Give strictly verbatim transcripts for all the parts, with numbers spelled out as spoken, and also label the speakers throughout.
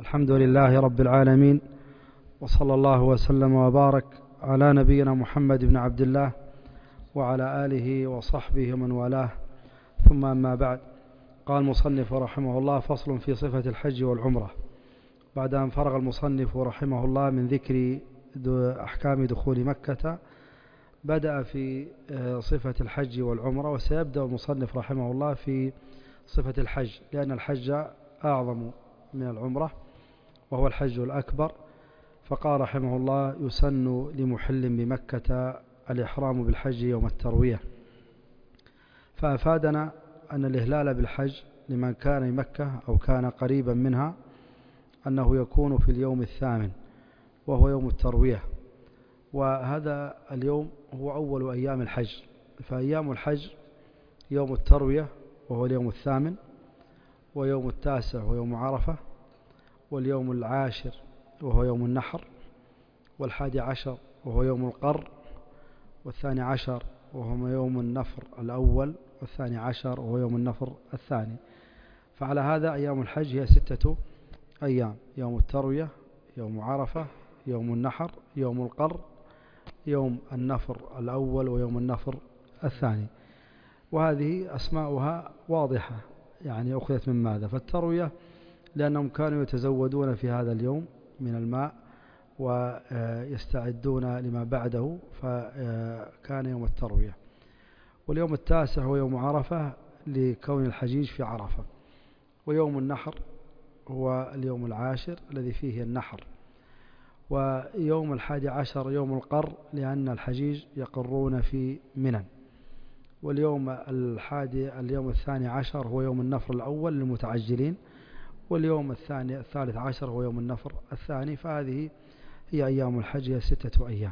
Speaker 1: الحمد لله رب العالمين، وصلى الله وسلم وبارك على نبينا محمد بن عبد الله وعلى آله وصحبه ومن والاه، ثم أما بعد. قال المصنف رحمه الله: فصل في صفة الحج والعمرة. بعد أن فرغ المصنف رحمه الله من ذكر أحكام دخول مكة، بدأ في صفة الحج والعمرة، وسيبدأ المصنف رحمه الله في صفة الحج، لأن الحج أعظم من العمرة وهو الحج الأكبر. فقال رحمه الله: يسن لمحل بمكة الإحرام بالحج يوم التروية. فأفادنا أن الإهلال بالحج لمن كان بمكة أو كان قريبا منها أنه يكون في اليوم الثامن وهو يوم التروية، وهذا اليوم هو أول أيام الحج. فأيام الحج يوم التروية وهو اليوم الثامن، ويوم التاسع ويوم عرفة، واليوم العاشر وهو يوم النحر، والحادي عشر وهو يوم القر، والثاني عشر وهو يوم النفر الأول، والثاني عشر وهو يوم النفر الثاني. فعلى هذا أيام الحج هي ستة أيام: يوم التروية، يوم عرفة، يوم النحر، يوم القر، يوم النفر الأول، ويوم النفر الثاني. وهذه أسماؤها واضحة، يعني أخذت من ماذا؟ فالتروية لأنهم كانوا يتزودون في هذا اليوم من الماء ويستعدون لما بعده، فكان يوم التروية. واليوم التاسع هو يوم عرفة لكون الحجيج في عرفة. ويوم النحر هو اليوم العاشر الذي فيه النحر. ويوم الحادي عشر يوم القر لأن الحجيج يقرون في منى. واليوم الحادي اليوم الثاني عشر هو يوم النفر الأول للمتعجلين. واليوم الثاني الثالث عشر هو يوم النفر الثاني. فهذه هي أيام الحج، هي ستة أيام.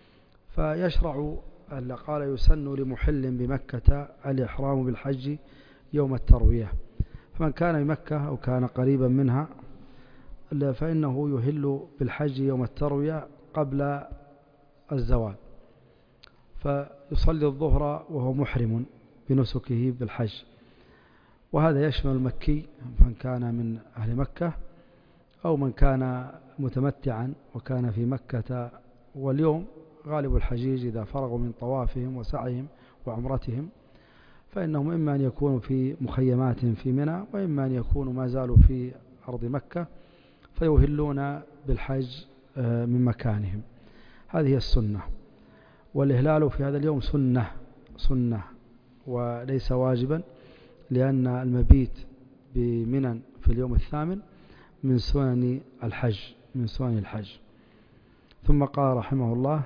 Speaker 1: فيشرع اللي قال: يسن لمحل بمكة الإحرام بالحج يوم التروية. فمن كان بمكة أو كان قريبا منها فإنه يهل بالحج يوم التروية قبل الزوال، فيصلي الظهر وهو محرم بنسكه بالحج. وهذا يشمل المكي من كان من أهل مكة، أو من كان متمتعا وكان في مكة. واليوم غالب الحجيج إذا فرغوا من طوافهم وسعيهم وعمرتهم فإنهم إما أن يكونوا في مخيمات في منى، وإما أن يكونوا ما زالوا في أرض مكة فيهلون بالحج من مكانهم. هذه السنة. والإهلال في هذا اليوم سنة سنة وليس واجبا، لأن المبيت بمنى في اليوم الثامن من سنن الحج من سنن الحج. ثم قال رحمه الله: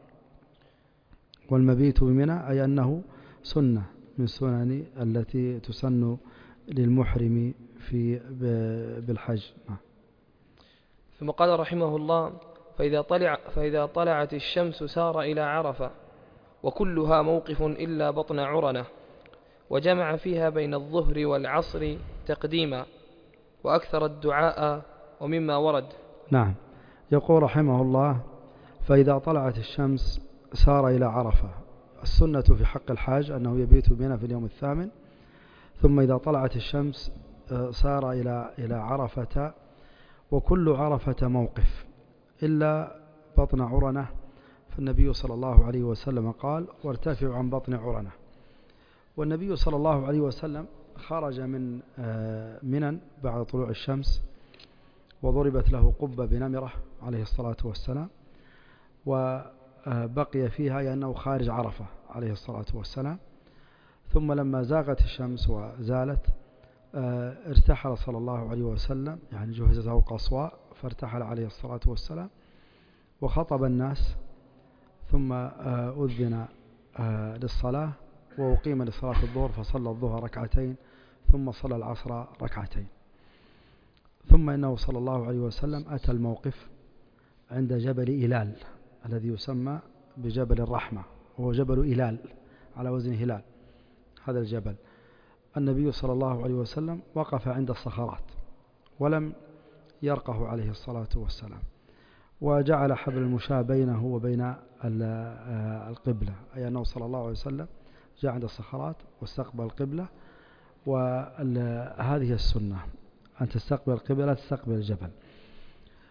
Speaker 1: والمبيت بمنى أي أنه سنة من سنن التي تسن للمحرم في بالحج.
Speaker 2: ثم قال رحمه الله: فإذا, طلع فإذا طلعت الشمس سار إلى عرفة، وكلها موقف إلا بطن عرنة، وجمع فيها بين الظهر والعصر تقديما، وأكثر الدعاء ومما ورد.
Speaker 1: نعم. يقول رحمه الله: فإذا طلعت الشمس سار إلى عرفة. السنة في حق الحاج أنه يبيت بنا في اليوم الثامن، ثم إذا طلعت الشمس سار إلى إلى عرفة. وكل عرفة موقف إلا بطن عرنة، فالنبي صلى الله عليه وسلم قال: وارتفعوا عن بطن عرنة. والنبي صلى الله عليه وسلم خرج من منى بعد طلوع الشمس، وضربت له قبة بنمرة عليه الصلاة والسلام، وبقي فيها لأنه خارج عرفة عليه الصلاة والسلام. ثم لما زاغت الشمس وزالت ارتحل صلى الله عليه وسلم، يعني جهزته القصواء، فارتحل عليه الصلاة والسلام وخطب الناس، ثم أذن للصلاة وأقيم لصلاة الظهر، فصلى الظهر ركعتين ثم صلى العصر ركعتين. ثم إنه صلى الله عليه وسلم أتى الموقف عند جبل إلال الذي يسمى بجبل الرحمة، وهو جبل إلال على وزن هلال. هذا الجبل النبي صلى الله عليه وسلم وقف عند الصخرات ولم يرقه عليه الصلاة والسلام، وجعل حبل المشاة بينه وبين القبلة، أي أنه صلى الله عليه وسلم جاء عند الصخرات واستقبل القبلة. وهذه السنة، أن تستقبل القبلة، تستقبل الجبل.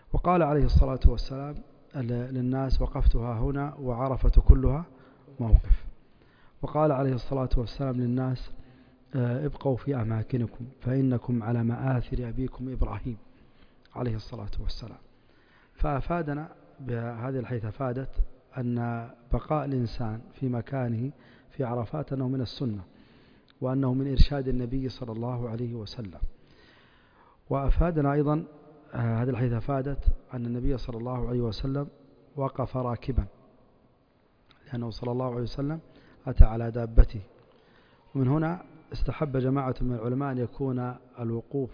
Speaker 1: وقال عليه الصلاة والسلام للناس وقفتها هنا وعرفة كلها موقف. وقال عليه الصلاة والسلام للناس ابقوا في أماكنكم فإنكم على مآثر أبيكم إبراهيم عليه الصلاة والسلام. فأفادنا بهذه الحيث أفادت أن بقاء الإنسان في مكانه في عرفات أنه من السنة، وأنه من إرشاد النبي صلى الله عليه وسلم. وأفادنا أيضا هذه الحيث أفادت أن النبي صلى الله عليه وسلم وقف راكبا، لأنه صلى الله عليه وسلم أتى على دابته. ومن هنا استحب جماعة من العلماء أن يكون الوقوف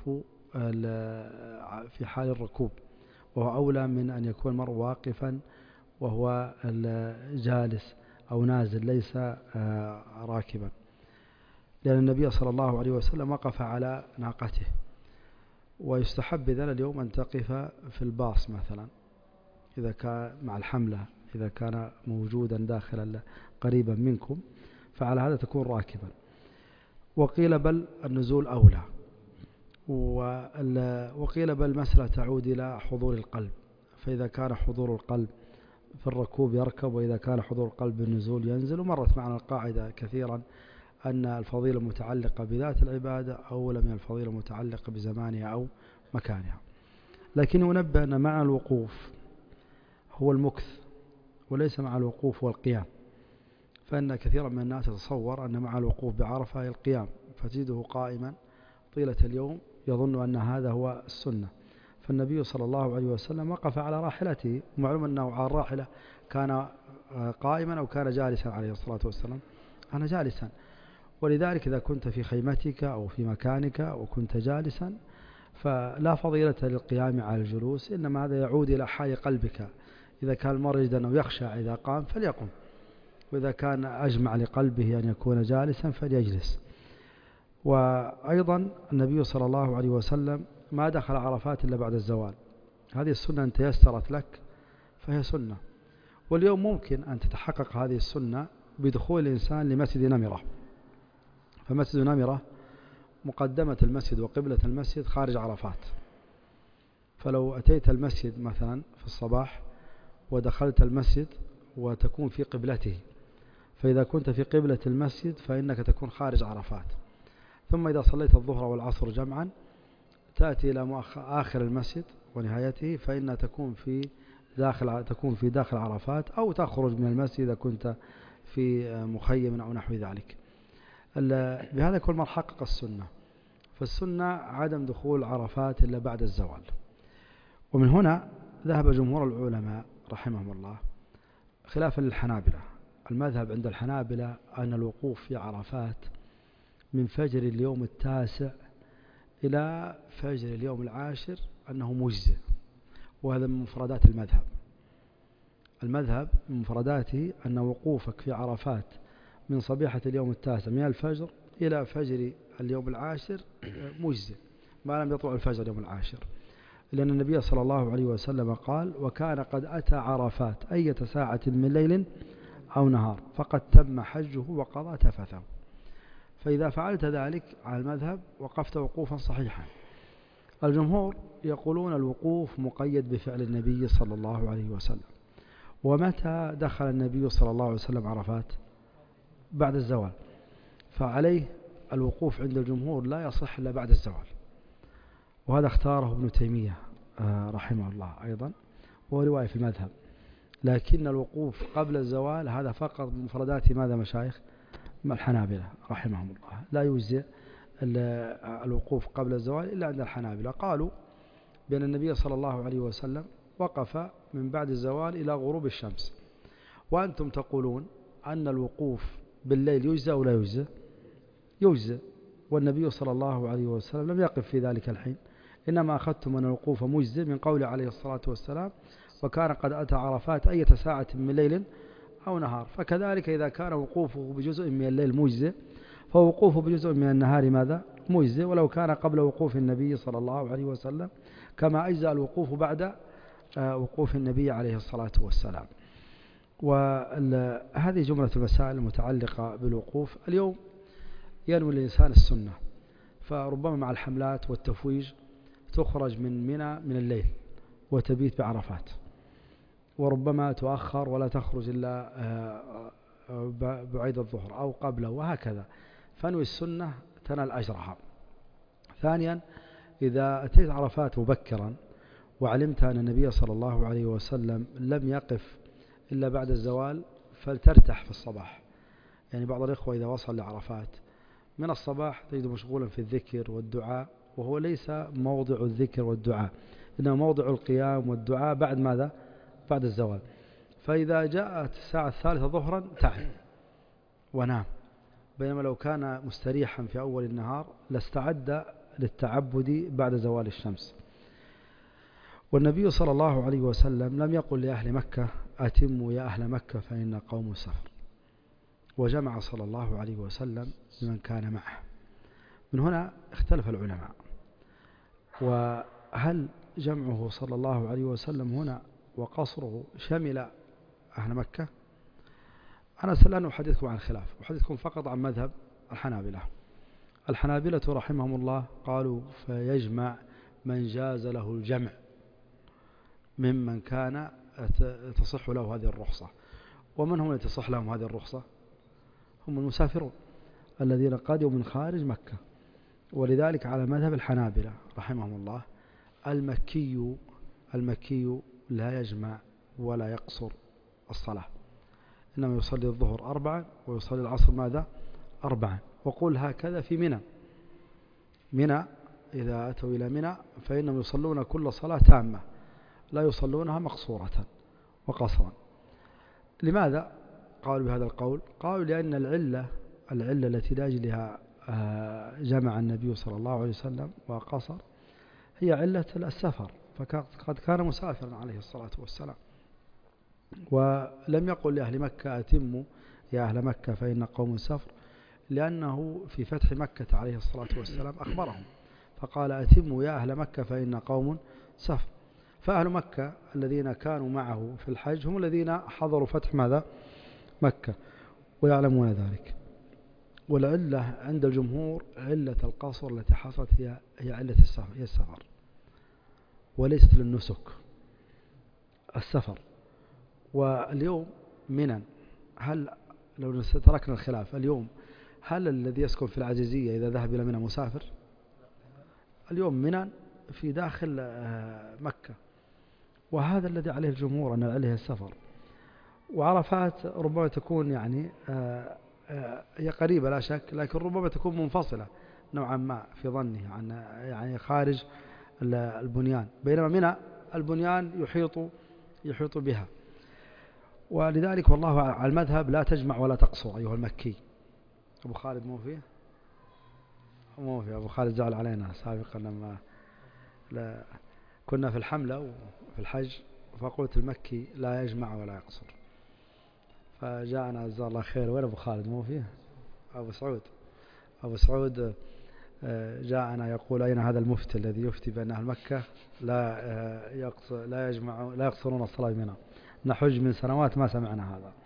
Speaker 1: في حال الركوب، وهو أولى من أن يكون المرء واقفا وهو جالس أو نازل ليس راكبا، لأن النبي صلى الله عليه وسلم وقف على ناقته. ويستحب إذن اليوم أن تقف في الباص مثلا إذا كان مع الحملة، إذا كان موجودا داخل قريبا منكم، فعلى هذا تكون راكبا. وقيل بل النزول أولى، وقيل بل المسألة تعود إلى حضور القلب، فإذا كان حضور القلب في الركوب يركب، وإذا كان حضور القلب بالنزول ينزل. ومرت معنا القاعدة كثيرا أن الفضيلة متعلقة بذات العبادة أولى من الفضيلة متعلقة بزمانها أو مكانها. لكن ينبه أن معنى الوقوف هو المكث وليس مع الوقوف والقيام، فإن كثيرا من الناس يتصور أن مع الوقوف بعرفة هي القيام، فتجده قائما طيلة اليوم يظن أن هذا هو السنة. فالنبي صلى الله عليه وسلم وقف على راحلته، ومعلوم أنه على الراحلة كان قائما أو كان جالسا عليه الصلاة والسلام، أنا جالسا. ولذلك إذا كنت في خيمتك أو في مكانك وكنت جالسا فلا فضيلة للقيام على الجلوس، إنما هذا يعود إلى حال قلبك. إذا كان المرء يجد أنه يخشى إذا قام فليقم، وإذا كان أجمع لقلبه أن يكون جالسا فليجلس. وأيضا النبي صلى الله عليه وسلم ما دخل عرفات إلا بعد الزوال. هذه السنة أن تيسرت لك فهي سنة. واليوم ممكن أن تتحقق هذه السنة بدخول الإنسان لمسجد نمرة، فمسجد نمرة مقدمة المسجد وقبلة المسجد خارج عرفات. فلو أتيت المسجد مثلا في الصباح ودخلت المسجد وتكون في قبلته، فإذا كنت في قبلة المسجد فإنك تكون خارج عرفات. ثم إذا صليت الظهر والعصر جمعا تأتي إلى آخر المسجد ونهايته، فإنها تكون في داخل تكون في داخل عرفات، أو تخرج من المسجد إذا كنت في مخيم أو نحو ذلك. بهذا كل من حقق السنة. فالسنة عدم دخول عرفات إلا بعد الزوال. ومن هنا ذهب جمهور العلماء رحمهم الله خلافا للحنابلة. المذهب عند الحنابلة أن الوقوف في عرفات من فجر اليوم التاسع إلى فجر اليوم العاشر أنه مجزئ، وهذا من مفردات المذهب. المذهب من مفرداته أن وقوفك في عرفات من صبيحة اليوم التاسع من الفجر إلى فجر اليوم العاشر مجزئ ما لم يطلع الفجر اليوم العاشر، لأن النبي صلى الله عليه وسلم قال: وكان قد أتى عرفات أية ساعة من ليل أو نهار فقد تم حجه وقضى تفثه. فإذا فعلت ذلك على المذهب وقفت وقوفا صحيحا. الجمهور يقولون الوقوف مقيد بفعل النبي صلى الله عليه وسلم. ومتى دخل النبي صلى الله عليه وسلم عرفات؟ بعد الزوال. فعليه الوقوف عند الجمهور لا يصح إلا بعد الزوال، وهذا اختاره ابن تيمية رحمه الله أيضا، وهو رواية في المذهب. لكن الوقوف قبل الزوال هذا فقط من مفردات ماذا مشايخ الحنابلة رحمهم الله، لا يجزئ الوقوف قبل الزوال إلا عند الحنابلة. قالوا بأن النبي صلى الله عليه وسلم وقف من بعد الزوال إلى غروب الشمس، وأنتم تقولون أن الوقوف بالليل يجزئ أو لا يجزئ؟ يجزئ، والنبي صلى الله عليه وسلم لم يقف في ذلك الحين، إنما أخذتم أن الوقوف مجزئ من قول عليه الصلاة والسلام: وكان قد أتى عرفات أية ساعة من ليل أو نهار. فكذلك إذا كان وقوفه بجزء من الليل مجزئ فوقوفه بجزء من النهار ماذا؟ مجزئ، ولو كان قبل وقوف النبي صلى الله عليه وسلم، كما أجزأ الوقوف بعد وقوف النبي عليه الصلاة والسلام. وهذه جملة المسائل المتعلقة بالوقوف. اليوم ينوي الإنسان السنة، فربما مع الحملات والتفويج تخرج من منى من الليل وتبيت بعرفات، وربما تؤخر ولا تخرج إلا بعيد الظهر أو قبله وهكذا، فانوي السنة تنال أجرها. ثانيا إذا أتيت عرفات مبكرا وعلمت أن النبي صلى الله عليه وسلم لم يقف إلا بعد الزوال فلترتاح في الصباح. يعني بعض الإخوة إذا وصل لعرفات من الصباح تجد مشغولا في الذكر والدعاء، وهو ليس موضع الذكر والدعاء، إنما موضع القيام والدعاء بعد ماذا؟ بعد الزوال. فإذا جاءت الساعة الثالثة ظهرا تعب ونام، بينما لو كان مستريحا في أول النهار لاستعد للتعبد بعد زوال الشمس. والنبي صلى الله عليه وسلم لم يقل لأهل مكة أتموا يا أهل مكة فإن قوم سفر، وجمع صلى الله عليه وسلم لمن كان معه. من هنا اختلف العلماء، وهل جمعه صلى الله عليه وسلم هنا وقصره شمل أهل مكة؟ أنا سألان أحدثكم عن خلاف، أحدثكم فقط عن مذهب الحنابلة. الحنابلة رحمهم الله قالوا فيجمع من جاز له الجمع ممن كان تصح له هذه الرخصة. ومن هم الذين تصح لهم هذه الرخصة؟ هم المسافرون الذين قادموا من خارج مكة. ولذلك على مذهب الحنابلة رحمهم الله المكي المكي لا يجمع ولا يقصر الصلاة، إنما يصلي الظهر أربعا ويصلي العصر ماذا؟ أربعا. وقل هكذا في منى. منى إذا أتوا إلى منى فإنهم يصلون كل صلاة تامة لا يصلونها مقصورة وقصرا. لماذا قالوا بهذا القول؟ قالوا لأن العلة العلة التي لأجلها جمع النبي صلى الله عليه وسلم وقصر هي علة السفر، فقد كان مسافرا عليه الصلاة والسلام. ولم يقل لأهل مكة أتموا يا أهل مكة فإن قوم سفر، لأنه في فتح مكة عليه الصلاة والسلام أخبرهم فقال أتموا يا أهل مكة فإن قوم سفر. فأهل مكة الذين كانوا معه في الحج هم الذين حضروا فتح ماذا؟ مكة، ويعلمون ذلك. والعلة عند الجمهور علة القصر التي حصلت هي هي علة السفر، هي السفر وليست للنسك، السفر. واليوم منى، هل لو تركنا الخلاف اليوم هل الذي يسكن في العزيزية إذا ذهب إلى منى مسافر؟ اليوم منى في داخل مكة، وهذا الذي عليه الجمهور أن عليه السفر. وعرفات ربما تكون يعني هي قريبة لا شك، لكن ربما تكون منفصلة نوعا ما في ظنه عن يعني خارج البنيان، بينما منى البنيان يحيط يحيط بها. ولذلك والله على المذهب لا تجمع ولا تقصر أيها المكي. أبو خالد مو فيه مو فيه أبو خالد زعل علينا سابقا لما كنا في الحملة وفي الحج، فقلت المكي لا يجمع ولا يقصر، فجاءنا جزاه الله خير. وين أبو خالد مو فيه؟ أبو سعود أبو سعود جاءنا يقول أين هذا المفتي الذي يفتي بأن أهل مكة لا يقصر لا يجمع لا يقصرون الصلاة منى؟ نحج من سنوات ما سمعنا هذا.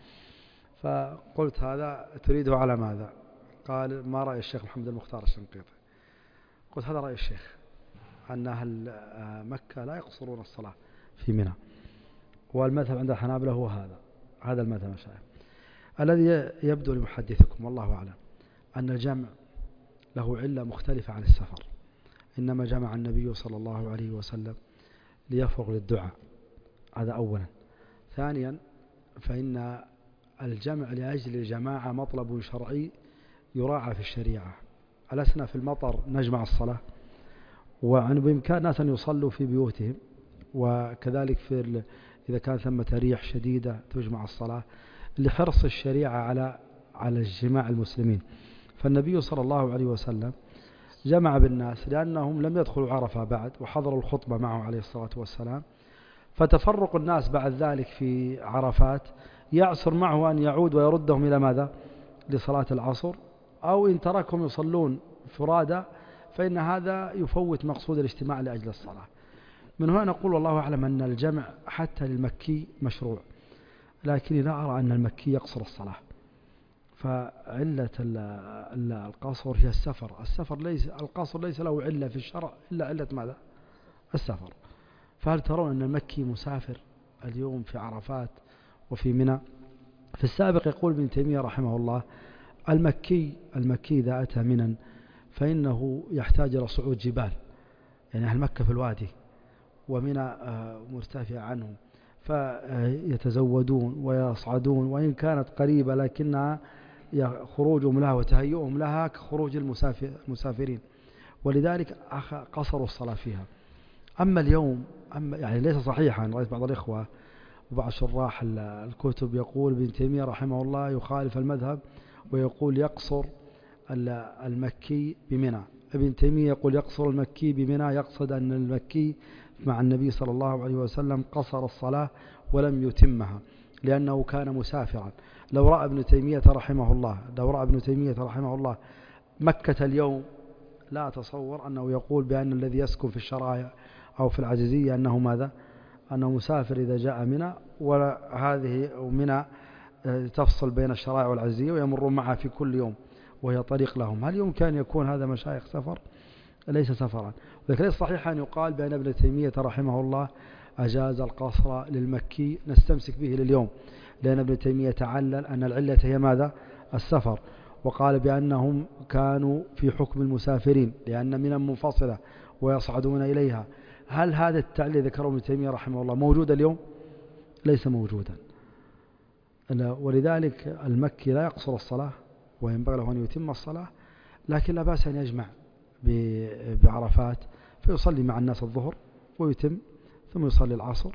Speaker 1: فقلت هذا تريده على ماذا؟ قال ما رأي الشيخ محمد المختار الشنقيطي؟ قلت هذا رأي الشيخ أن أهل مكة لا يقصرون الصلاة في منى. والمذهب عند الحنابلة هو هذا هذا المذهب الشافعي. الذي يبدو لمحدثكم والله أعلم أن الجمع له علة مختلفة عن السفر، إنما جمع النبي صلى الله عليه وسلم ليفرغ للدعاء، هذا أولا. ثانيا فإن الجمع لأجل الجماعة مطلب شرعي يراعى في الشريعة. ألسنا في المطر نجمع الصلاة، وعن بإمكان الناس أن يصلوا في بيوتهم، وكذلك في إذا كان ثمة ريح شديدة تجمع الصلاة لحرص الشريعة على على اجتماع المسلمين. فالنبي صلى الله عليه وسلم جمع بالناس لأنهم لم يدخلوا عرفة بعد وحضروا الخطبة معه عليه الصلاة والسلام، فتفرق الناس بعد ذلك في عرفات يعسر معه أن يعود ويردهم إلى ماذا؟ لصلاة العصر، أو إن تركهم يصلون فرادى فإن هذا يفوت مقصود الاجتماع لأجل الصلاة. من هنا نقول والله أعلم أن الجمع حتى للمكي مشروع، لكن لا أرى أن المكي يقصر الصلاة. فعلة القصر هي السفر. السفر ليس القصر ليس له علة في الشرع إلا علة ماذا؟ السفر. فهل ترون أن المكي مسافر اليوم في عرفات وفي منى؟ في السابق يقول ابن تيمية رحمه الله المكي المكي إذا أتى منى فإنه يحتاج إلى صعود جبال، يعني أهل مكة في الوادي ومنى مرتفع عنهم، فيتزودون ويصعدون، وإن كانت قريبة لكنها خروجهم لها وتهيئهم لها كخروج المسافرين، ولذلك قصروا الصلاة فيها. أما اليوم أما يعني ليس صحيحا، رأيت بعض الإخوة وبعض شراح الكتب يقول ابن تيمية رحمه الله يخالف المذهب ويقول يقصر المكي بمنى. ابن تيمية يقول يقصر المكي بمنى، يقصد أن المكي مع النبي صلى الله عليه وسلم قصر الصلاة ولم يتمها لأنه كان مسافرا. لو رأى ابن تيمية رحمه الله لو رأى ابن تيمية رحمه الله مكة اليوم لا أتصور أنه يقول بأن الذي يسكن في الشرايع أو في العزيزية أنه ماذا أنه مسافر إذا جاء منى، وهذه منى تفصل بين الشرايع والعزيزية ويمرون معها في كل يوم وهي طريق لهم. هل يمكن أن يكون هذا مشايخ سفر؟ ليس سفرا. ولكن ليس صحيح أن يقال بأن ابن تيمية رحمه الله أجاز القصر للمكي، نستمسك به لليوم، لأن ابن تيمية تعلل أن العلة هي ماذا؟ السفر، وقال بأنهم كانوا في حكم المسافرين لأن منى منفصلة ويصعدون إليها. هل هذا التعليل ذكره ابن تيمية رحمه الله موجود اليوم؟ ليس موجودا. ولذلك المكي لا يقصر الصلاة وينبغي له أن يتم الصلاة، لكن لا بأس أن يجمع بعرفات فيصلي مع الناس الظهر ويتم ثم يصلي العصر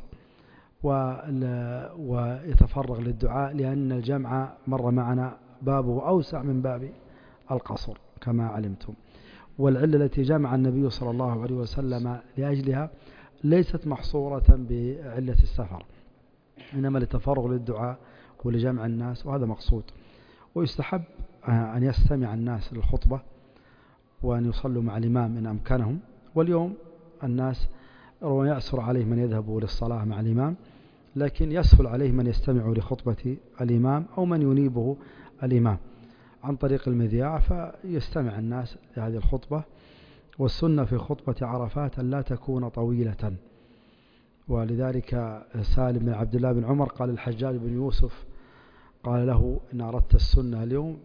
Speaker 1: ويتفرغ للدعاء، لأن الجمع مر معنا بابه أوسع من باب القصر كما علمتم. والعلة التي جمع النبي صلى الله عليه وسلم لأجلها ليست محصورة بعلة السفر، إنما للتفرغ للدعاء ولجمع الناس، وهذا مقصود. ويستحب أن يستمع الناس للخطبة وأن يصلوا مع الإمام إن أمكنهم. واليوم الناس يأسر عليه من يذهب للصلاة مع الإمام، لكن يسهل عليه من يستمع لخطبة الإمام أو من ينيبه الإمام عن طريق المذياع فيستمع الناس لهذه الخطبة. والسنة في خطبة عرفات أن لا تكون طويلة، ولذلك سالم بن عبد الله بن عمر قال الحجاج بن يوسف قال له إن أردت السنة اليوم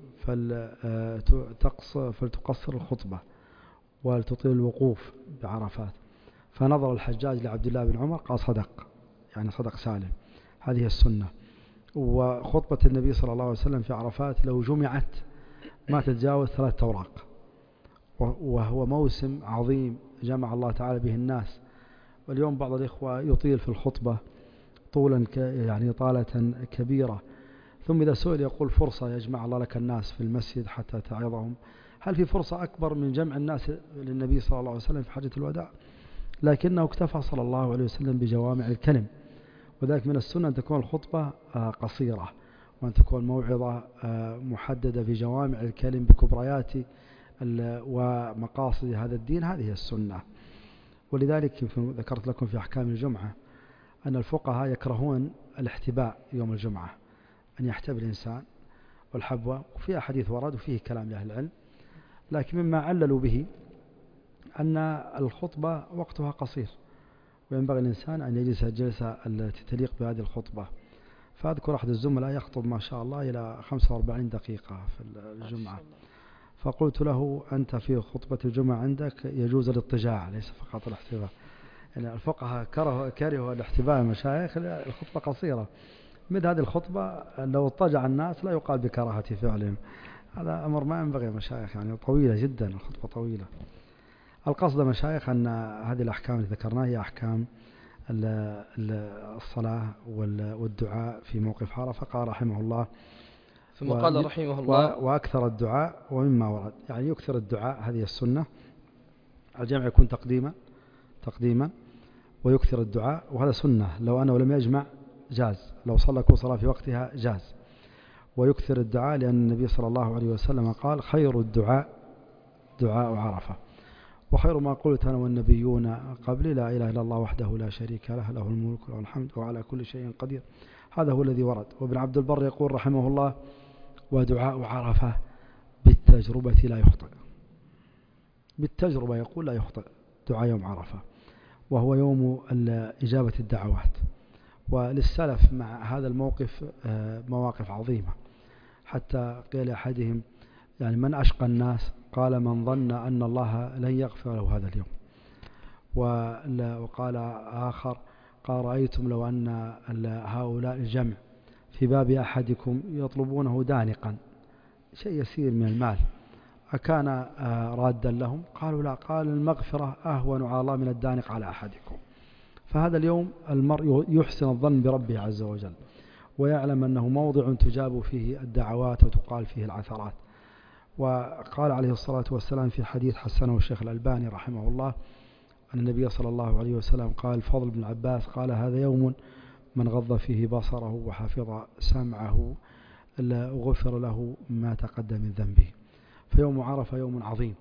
Speaker 1: فلتقصر الخطبة ولتطيل الوقوف بعرفات. فنظر الحجاج لعبد الله بن عمر قال صدق، يعني صدق سالم، هذه السنة. وخطبة النبي صلى الله عليه وسلم في عرفات لو جمعت ما تتجاوز ثلاثة أوراق، وهو موسم عظيم جمع الله تعالى به الناس. واليوم بعض الإخوة يطيل في الخطبة طولا يعني طالة كبيرة، ثم إذا سئل يقول فرصة يجمع الله لك الناس في المسجد حتى تعظهم. هل في فرصة أكبر من جمع الناس للنبي صلى الله عليه وسلم في حجة الوداع؟ لكنه اكتفى صلى الله عليه وسلم بجوامع الكلم، وذلك من السنة أن تكون الخطبة قصيرة وأن تكون موعظة محددة في جوامع الكلم بكبريات ومقاصد هذا الدين. هذه السنة. ولذلك ذكرت لكم في أحكام الجمعة أن الفقهاء يكرهون الاحتباء يوم الجمعة، أن يحتب الإنسان والحبوة، وفي أحاديث ورد وفيه كلام لأهل العلم، لكن مما عللوا به أن الخطبة وقتها قصير وينبغي الإنسان أن يجلس الجلسة التي تليق بهذه الخطبة. فأذكر أحد الزملاء يخطب ما شاء الله إلى خمسة وأربعين دقيقة في الجمعة، فقلت له أنت في خطبة الجمعة عندك يجوز الاضطجاع ليس فقط الاحتباء. يعني الفقهاء كرهوا كرهوا الاحتباء المشايخ، الخطبة قصيرة. مثل هذه الخطبة لو اضطجع الناس لا يقال بكراهة فعلهم، هذا أمر ما ينبغي يا مشايخ، يعني طويلة جدا الخطبة طويلة. القصد مشايخ أن هذه الأحكام التي ذكرناها هي أحكام الصلاة والدعاء في موقف عرفة. قال رحمه الله
Speaker 2: ثم قال رحمه الله
Speaker 1: وأكثر الدعاء ومما ورد، يعني يكثر الدعاء، هذه السنة. الجمع يكون تقديما تقديما ويكثر الدعاء، وهذا سنة. لو أنه لم يجمع جاز، لو صلى كل صلاة في وقتها جاز. ويكثر الدعاء لأن النبي صلى الله عليه وسلم قال خير الدعاء دعاء عرفة، وخير ما قلت أنا والنبيون قبلي لا إله إلا الله وحده لا شريك له له الملك وله الحمد وعلى كل شيء قدير. هذا هو الذي ورد. وابن عبد البر يقول رحمه الله ودعاء عرفة بالتجربة لا يخطئ. بالتجربة يقول لا يخطئ دعاء يوم عرفة. وهو يوم إجابة الدعوات. وللسلف مع هذا الموقف مواقف عظيمة، حتى قيل أحدهم يعني من أشقى الناس؟ قال من ظن أن الله لن يغفر له هذا اليوم. وقال آخر قال رأيتم لو أن هؤلاء الجمع في باب أحدكم يطلبونه دانقا شيء يسير من المال أكان رادا لهم؟ قالوا لا، قال المغفرة أهون على الله من الدانق على أحدكم. فهذا اليوم المرء يحسن الظن بربه عز وجل، ويعلم أنه موضع تجاب فيه الدعوات وتقال فيه العثرات. وقال عليه الصلاة والسلام في حديث حسنه الشيخ الألباني رحمه الله أن النبي صلى الله عليه وسلم قال فضل بن عباس قال هذا يوم من غض فيه بصره وحفظ سمعه غفر له ما تقدم من ذنبه. فيوم عرفة يوم عظيم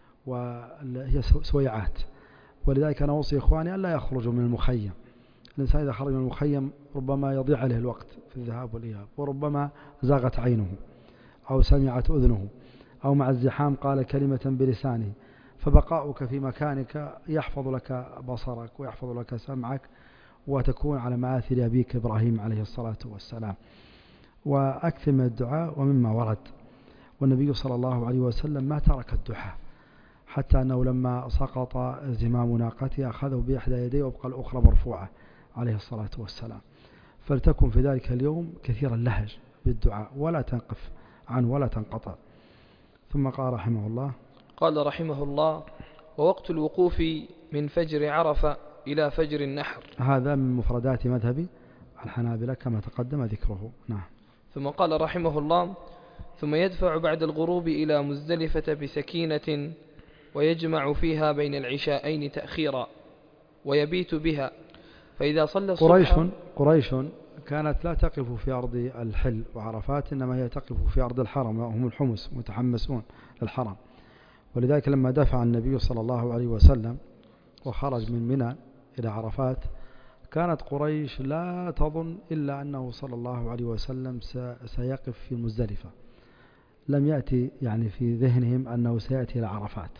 Speaker 1: وهي سويعات، ولذلك أنا أوصي إخواني أن لا يخرجوا من المخيم. الإنسان إذا خرج من المخيم ربما يضيع عليه الوقت في الذهاب والإياب، وربما زاغت عينه أو سمعت أذنه أو مع الزحام قال كلمة بلسانه، فبقاؤك في مكانك يحفظ لك بصرك ويحفظ لك سمعك، وتكون على مآثر أبيك إبراهيم عليه الصلاة والسلام. وأكثر من الدعاء ومما ورد، والنبي صلى الله عليه وسلم ما ترك الدعاء، حتى أنه لما سقط زمام ناقته أخذه بإحدى يديه وابقى الأخرى مرفوعة عليه الصلاة والسلام. فلتكن في ذلك اليوم كثير اللهج بالدعاء ولا تنقف عنه ولا تنقطع. ثم قال رحمه الله
Speaker 2: قال رحمه الله ووقت الوقوف من فجر عرفة إلى فجر النحر.
Speaker 1: هذا من مفردات مذهب الحنابلة كما تقدم ذكره. نعم.
Speaker 2: ثم قال رحمه الله ثم يدفع بعد الغروب إلى مزدلفة بسكينة ويجمع فيها بين العشاءين تأخيرا ويبيت بها، فإذا صلى الصبح.
Speaker 1: قريش, قريش كانت لا تقف في أرض الحل وعرفات، إنما هي تقف في أرض الحرم، وهم الحمس متحمسون للحرم. ولذلك لما دفع النبي صلى الله عليه وسلم وخرج من منى إلى عرفات، كانت قريش لا تظن إلا أنه صلى الله عليه وسلم سيقف في مزدلفة، لم يأتي يعني في ذهنهم أنه سيأتي إلى عرفات.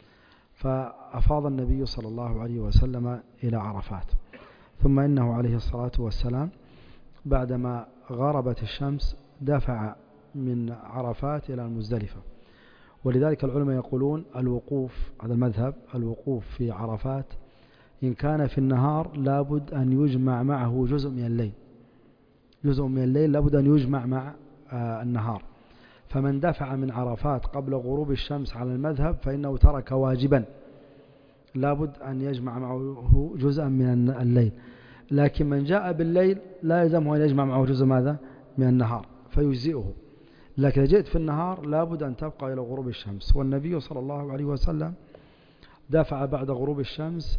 Speaker 1: فأفاض النبي صلى الله عليه وسلم إلى عرفات، ثم إنه عليه الصلاة والسلام بعدما غربت الشمس دفع من عرفات إلى المزدلفة. ولذلك العلماء يقولون الوقوف، هذا المذهب، الوقوف في عرفات إن كان في النهار لابد أن يجمع معه جزء من الليل، جزء من الليل لابد أن يجمع مع النهار. فمن دفع من عرفات قبل غروب الشمس على المذهب فإنه ترك واجبا لابد أن يجمع معه جزءا من الليل. لكن من جاء بالليل لا يلزمه أن يجمع معه جزء ماذا من النهار فيجزئه. لكن إذا جئت في النهار لابد أن تبقى إلى غروب الشمس. والنبي صلى الله عليه وسلم دفع بعد غروب الشمس،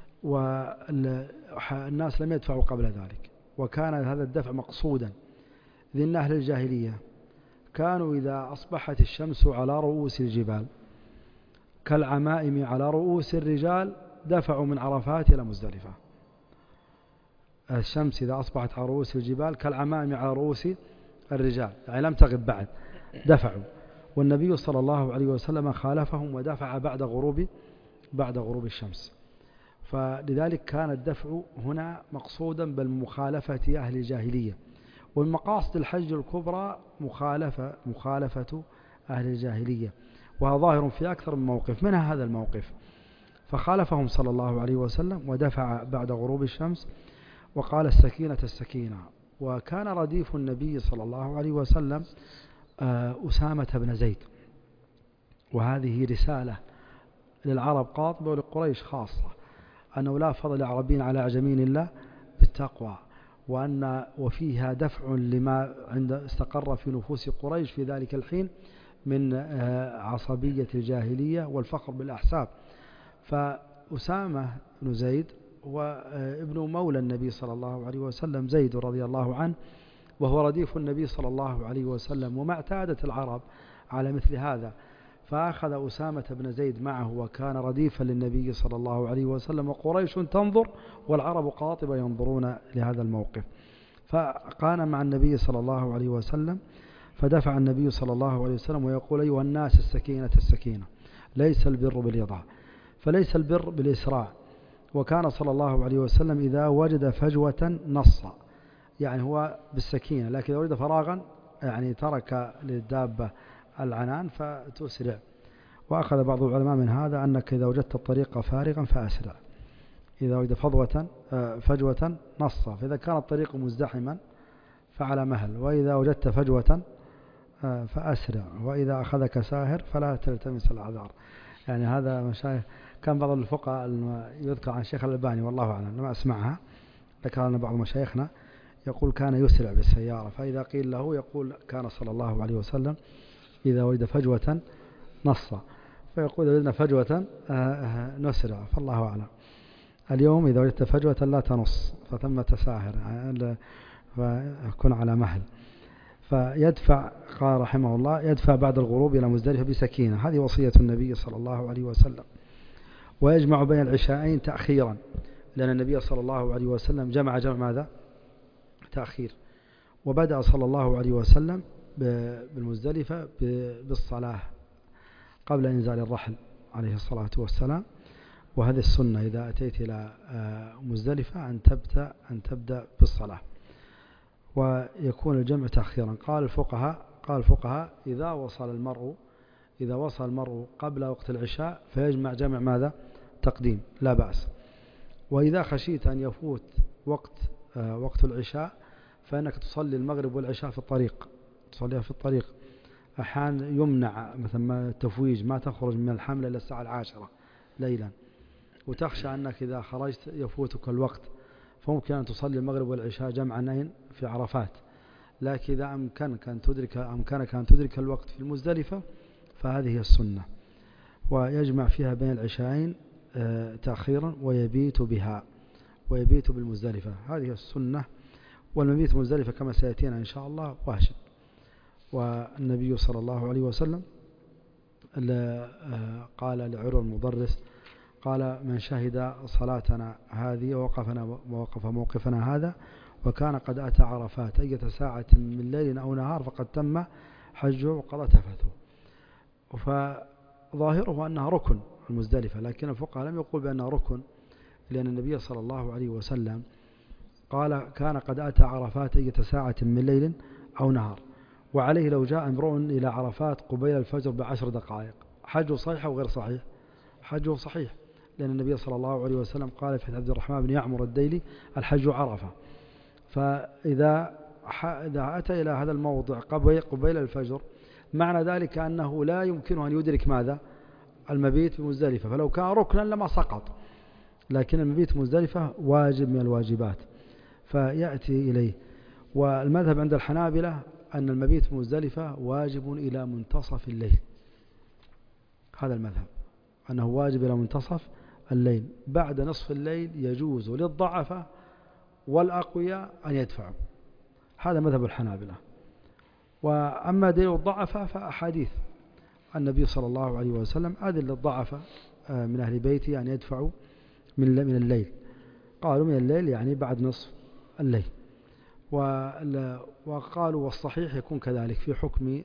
Speaker 1: والناس لم يدفعوا قبل ذلك، وكان هذا الدفع مقصودا. لأن أهل الجاهلية كانوا إذا أصبحت الشمس على رؤوس الجبال كالعمائم على رؤوس الرجال دفعوا من عرفات إلى مزدلفة. الشمس إذا أصبحت على رؤوس الجبال كالعمائم على رؤوس الرجال، يعني لم تغب بعد، دفعوا. والنبي صلى الله عليه وسلم خالفهم ودفع بعد غروب بعد غروب الشمس. فلذلك كان الدفع هنا مقصودا بالمخالفة أهل الجاهلية. ومن مقاصد الحج الكبرى مخالفة مخالفة أهل الجاهلية، وهذا ظاهر في أكثر من موقف، منها هذا الموقف. فخالفهم صلى الله عليه وسلم ودفع بعد غروب الشمس وقال السكينة السكينة. وكان رديف النبي صلى الله عليه وسلم أسامة بن زيد، وهذه رسالة للعرب قاطبة ولقريش خاصة، أنه لا فضل عربي على أعجمين الله بالتقوى، وأن وفيها دفع لما عند استقر في نفوس قريش في ذلك الحين من عصبية الجاهلية والفخر بالأحساب. فأسامة بن زيد وابن مولى النبي صلى الله عليه وسلم زيد رضي الله عنه، وهو رديف النبي صلى الله عليه وسلم، وما اعتادت العرب على مثل هذا. فأخذ أسامة بن زيد معه وكان رديفا للنبي صلى الله عليه وسلم، وقريش تنظر والعرب قاطبة ينظرون لهذا الموقف. فكان مع النبي صلى الله عليه وسلم، فدفع النبي صلى الله عليه وسلم ويقول أيها الناس السكينة السكينة، ليس البر باليضاع، فليس البر بالإسراع وكان صلى الله عليه وسلم إذا وجد فجوة نص، يعني هو بالسكينة، لكن إذا وجد فراغا يعني ترك للدابة العنان فتسرع. وأخذ بعض العلماء من هذا أنك إذا وجدت الطريق فارغا فأسرع، إذا وجد فضوة فجوة نص، فإذا كان الطريق مزدحما فعلى مهل، وإذا وجدت فجوة فأسرع، وإذا أخذك ساهر فلا تلتمس الأعذار. يعني هذا مشايخ كان بعض الفقهاء يذكر عن الشيخ الألباني والله أعلم لما أسمعها، ذكر لنا بعض مشايخنا يقول كان يسرع بالسيارة، فإذا قيل له يقول كان صلى الله عليه وسلم إذا وجد فجوة نص، فيقول إذا وجدنا فجوة نسرع، فالله أعلم. اليوم إذا وجدت فجوة لا تنص فثمة ساهر، فيكون على مهل. فيدفع، قال رحمه الله يدفع بعد الغروب إلى مزدلفة بسكينة، هذه وصية النبي صلى الله عليه وسلم. ويجمع بين العشاءين تأخيرا، لأن النبي صلى الله عليه وسلم جمع جمع ماذا؟ تأخير. وبدأ صلى الله عليه وسلم بالمزدلفة بالصلاة قبل إنزال الرحل عليه الصلاة والسلام، وهذه السنة إذا أتيت إلى مزدلفة أن تبدأ أن تبدأ بالصلاة، ويكون الجمع تأخيرا. قال الفقهاء قال الفقهاء إذا وصل المرء إذا وصل المرء قبل وقت العشاء فيجمع جمع ماذا؟ تقديم، لا بأس. وإذا خشيت أن يفوت وقت وقت العشاء فإنك تصلي المغرب والعشاء في الطريق، تصليها في الطريق. أحيانا يمنع مثلا التفويج، ما تخرج من الحمل إلى الساعة العاشرة ليلا، وتخشى أنك إذا خرجت يفوتك الوقت، فممكن أن تصلي المغرب والعشاء جمعا في عرفات. لكن إذا أمكنك أن تدرك أمكنك أن تدرك الوقت في المزدلفة فهذه السنة، ويجمع فيها بين العشاءين تأخيرا ويبيت بها ويبيت بالمزدلفة، هذه السنة. والمبيت مزدلفة كما سيأتينا إن شاء الله واجب. والنبي صلى الله عليه وسلم قال لعروة المدرس قال من شهد صلاتنا هذه ووقفنا ووقف موقفنا هذا وكان قد أتى عرفات أية ساعة من ليل أو نهار فقد تم حجه وقضى تفثه. فظاهره أنها ركن المزدلفة، لكن الفقهاء لم يقول بأنها ركن، لأن النبي صلى الله عليه وسلم قال كان قد أتى عرفات أية ساعة من ليل أو نهار، وعليه لو جاء امرؤ إلى عرفات قبيل الفجر بعشر دقائق حجه صحيح أو غير صحيح؟ حجه صحيح، لأن النبي صلى الله عليه وسلم قال في عبد الرحمن بن يعمر الديلي الحج عرفة. فإذا إذا أتى إلى هذا الموضع قبيل الفجر معنى ذلك أنه لا يمكنه أن يدرك ماذا؟ المبيت بمزدلفة، فلو كان ركنا لما سقط، لكن المبيت بمزدلفة واجب من الواجبات فيأتي إليه. والمذهب عند الحنابلة أن المبيت بمزدلفة واجب إلى منتصف الليل، هذا المذهب أنه واجب إلى منتصف الليل، بعد نصف الليل يجوز للضعفة والأقوياء أن يدفعوا، هذا مذهب الحنابلة. وأما دليل الضعفة فأحاديث النبي صلى الله عليه وسلم أذن للضعفة من أهل بيته أن يدفعوا من من الليل، قالوا من الليل يعني بعد نصف الليل. وقالوا والصحيح يكون كذلك في حكم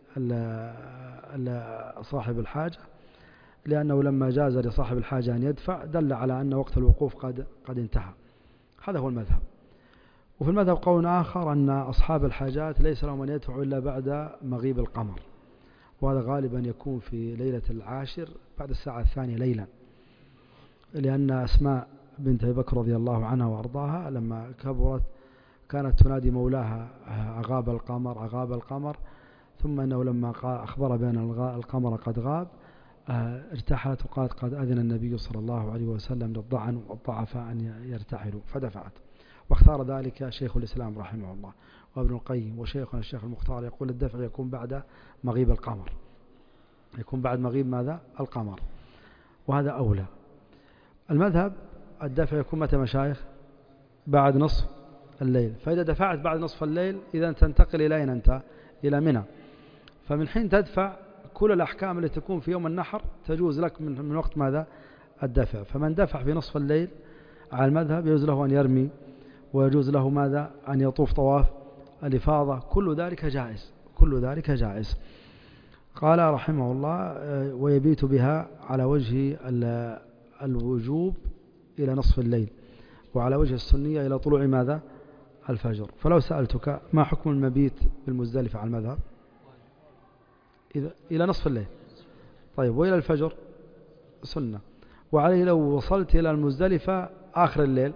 Speaker 1: صاحب الحاجة، لأنه لما جاز لصاحب الحاجة أن يدفع دل على أن وقت الوقوف قد قد انتهى، هذا هو المذهب. وفي المذهب قول آخر أن أصحاب الحاجات ليس لهم أن يدفعوا إلا بعد مغيب القمر، وهذا غالبا يكون في ليلة العاشر بعد الساعة الثانية ليلا، لأن أسماء بنت أبي بكر رضي الله عنها وأرضاها لما كبرت كانت تنادي مولاها أغاب القمر أغاب القمر، ثم أنه لما أخبر بأن القمر قد غاب ارتحلت وقالت قد أذن النبي صلى الله عليه وسلم للضعن والضعفاء أن يرتحلوا فدفعت. واختار ذلك شيخ الإسلام رحمه الله وابن القيم وشيخنا الشيخ المختار، يقول الدفع يكون بعد مغيب القمر، يكون بعد مغيب ماذا؟ القمر، وهذا أولى. المذهب الدفع يكون متى مشايخ؟ بعد نصف الليل، فإذا دفعت بعد نصف الليل إذا تنتقل إلى أين أنت؟ إلى منى، فمن حين تدفع كل الأحكام التي تكون في يوم النحر تجوز لك من, من وقت ماذا؟ الدفع. فمن دفع في نصف الليل على المذهب يجوز له أن يرمي، ويجوز له ماذا؟ أن يطوف طواف الإفاضة، كل ذلك جائز، كل ذلك جائز. قال رحمه الله ويبيت بها على وجه الوجوب إلى نصف الليل، وعلى وجه السنية إلى طلوع ماذا؟ الفجر. فلو سألتك ما حكم المبيت بالمزدلفة على المذهب؟ إذا إلى نصف الليل. طيب وإلى الفجر؟ سنة. وعليه لو وصلت إلى المزدلفة آخر الليل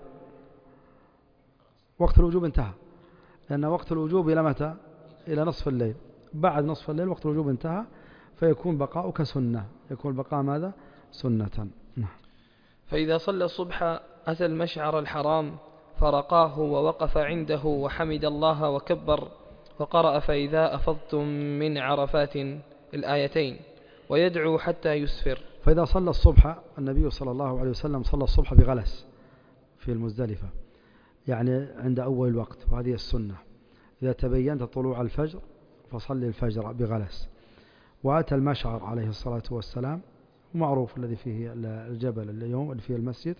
Speaker 1: وقت الوجوب انتهى، لأن وقت الوجوب إلى متى؟ إلى نصف الليل. بعد نصف الليل وقت الوجوب انتهى، فيكون بقاؤك سنة، يكون البقاء ماذا؟ سنة.
Speaker 2: فإذا صلى الصبح أتى المشعر الحرام فرقاه ووقف عنده وحمد الله وكبر وقرأ فإذا أفضتم من عرفات الآيتين ويدعو حتى يسفر.
Speaker 1: فإذا صلى الصبح، النبي صلى الله عليه وسلم صلى الصبح بغلس في المزدلفة، يعني عند أول الوقت، وهذه السنة. إذا تبينت طلوع الفجر فصلي الفجر بغلس. وأتى المشعر عليه الصلاة والسلام، معروف الذي فيه الجبل اليوم اللي فيه المسجد،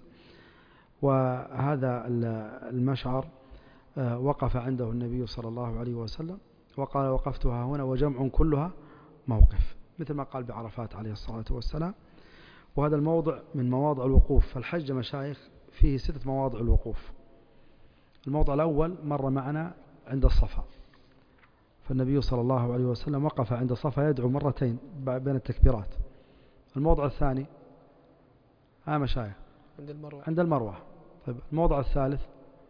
Speaker 1: وهذا المشعر وقف عنده النبي صلى الله عليه وسلم وقال وقفتها هنا وجمع كلها موقف، مثل ما قال بعرفات عليه الصلاة والسلام. وهذا الموضع من مواضع الوقوف. فالحج مشايخ فيه ستة مواضع الوقوف. الموضع الأول مر معنا عند الصفا، فالنبي صلى الله عليه وسلم وقف عند الصفا يدعو مرتين بين التكبيرات. الموضع الثاني ها مشايخ
Speaker 2: عند المروة.
Speaker 1: عند المروة. طيب الموضع الثالث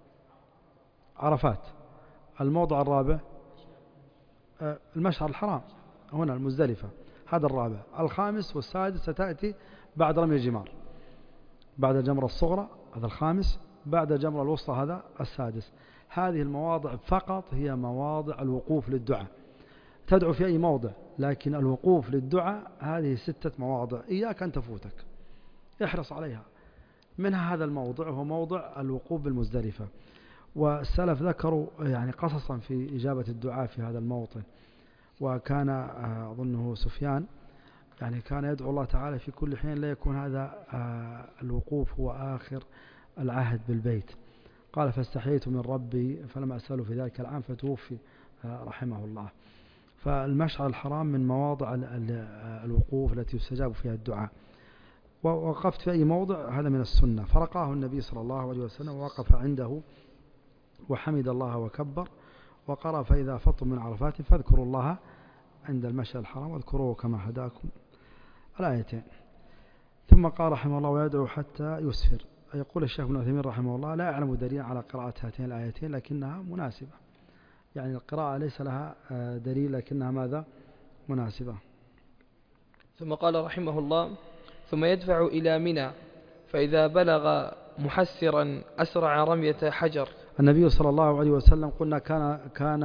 Speaker 1: عرفات. الموضع الرابع المشعر الحرام هنا المزدلفة، هذا الرابع. الخامس والسادس ستأتي بعد رمي الجمار، بعد الجمرة الصغرى هذا الخامس، بعد الجمرة الوسطى هذا السادس. هذه المواضع فقط هي مواضع الوقوف للدعاء. تدعو في أي موضع، لكن الوقوف للدعاء هذه ستة مواضع إياك أن تفوتك، احرص عليها. منها هذا الموضع هو موضع الوقوف بالمزدلفة. والسلف ذكروا يعني قصصا في إجابة الدعاء في هذا الموطن. وكان أظنه سفيان يعني كان يدعو الله تعالى في كل حين لا يكون هذا الوقوف هو آخر العهد بالبيت. قال فاستحييت من ربي فلم أسأله في ذلك العام فتوفي رحمه الله. فالمشعر الحرام من مواضع الوقوف التي يستجاب فيها الدعاء. ووقفت في أي موضع هذا من السنة. فرقاه النبي صلى الله عليه وسلم ووقف عنده وحمد الله وكبر وقرأ فإذا أفضتم من عرفات فاذكروا الله عند المشعر الحرام واذكروه كما هداكم، الآيتين. ثم قال رحمه الله ويدعو حتى يسفر. يقول الشيخ ابن عثيمين رحمه الله لا أعلم دليل على قراءة هاتين الآيتين لكنها مناسبة، يعني القراءة ليس لها دليل لكنها ماذا؟ مناسبة.
Speaker 2: ثم قال رحمه الله ثم يدفع إلى منى فإذا بلغ محسرا أسرع رمية حجر.
Speaker 1: النبي صلى الله عليه وسلم قلنا كان كان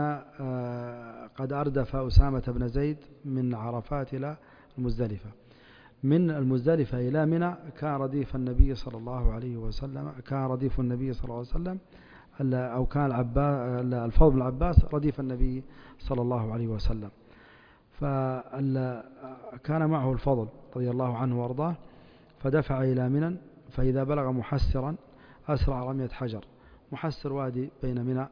Speaker 1: قد أردف أسامة بن زيد من عرفات إلى المزدلفة. من المزدلفة إلى منى كان رديف النبي صلى الله عليه وسلم، كان رديف النبي صلى الله عليه وسلم أو كان الفضل بن العباس رديف النبي صلى الله عليه وسلم. فكان معه الفضل رضي الله عنه وارضاه فدفع إلى منى فإذا بلغ محسرا أسرع رمية حجر. محسر وادي بين منى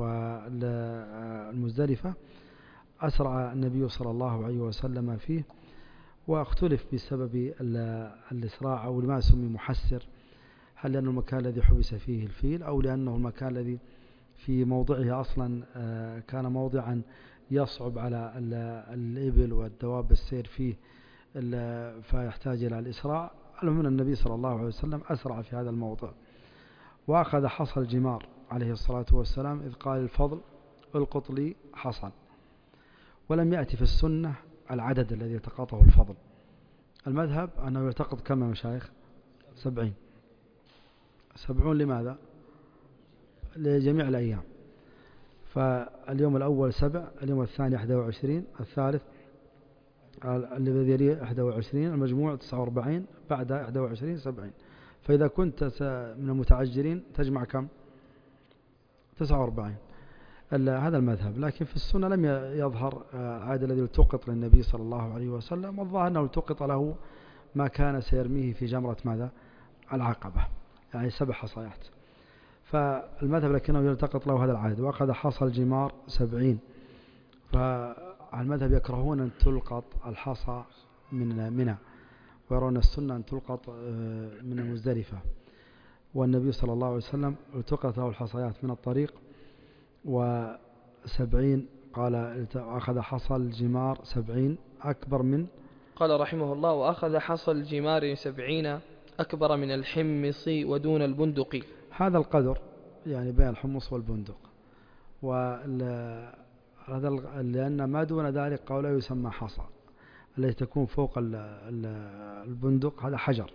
Speaker 1: والمزدلفة أسرع النبي صلى الله عليه وسلم فيه. واختلف بسبب الإسراع أو لما سمي محسر، هل لأنه المكان الذي حبس فيه الفيل أو لأنه المكان الذي في موضعه أصلا كان موضعا يصعب على الإبل والدواب السير فيه فيحتاج إلى الإسراع. المهم النبي صلى الله عليه وسلم أسرع في هذا الموضع وأخذ حصى الجمار عليه الصلاة والسلام إذ قال الفضل القط لي حصى. ولم يأتي في السنة العدد الذي يلتقطه الفضل. المذهب أنه يلتقط كم مشايخ؟ سبعين. سبعون لماذا؟ لجميع الأيام. فاليوم الأول سبع، اليوم الثاني أحد وعشرين، الثالث الذي يليه أحد وعشرين، المجموع تسعة وأربعين، بعد أحد وعشرين سبعين. فإذا كنت من المتعجلين تجمع كم؟ تسعة وأربعين. هذا المذهب. لكن في السنة لم يظهر العادة الذي التقط للنبي صلى الله عليه وسلم، والظاهر أنه التقط له ما كان سيرميه في جمرة ماذا؟ العقبة، يعني سبع حصيات. فالمذهب لكنه يلتقط له هذا العدد. وأخذ حصى الجمار سبعين. فالمذهب يكرهون أن تلقط الحصى من منى ويرون السنة أن تلقط من المزدلفة. والنبي صلى الله عليه وسلم التقط له الحصيات من الطريق، وسبعين قال أخذ حصى الجمار سبعين أكبر من،
Speaker 2: قال رحمه الله: وأخذ حصى الجمار سبعين أكبر من الحمص ودون البندق.
Speaker 1: هذا القدر يعني بين الحمص والبندق، وهذا لأن ما دون ذلك قوله يسمى حصى، التي تكون فوق البندق هذا حجر،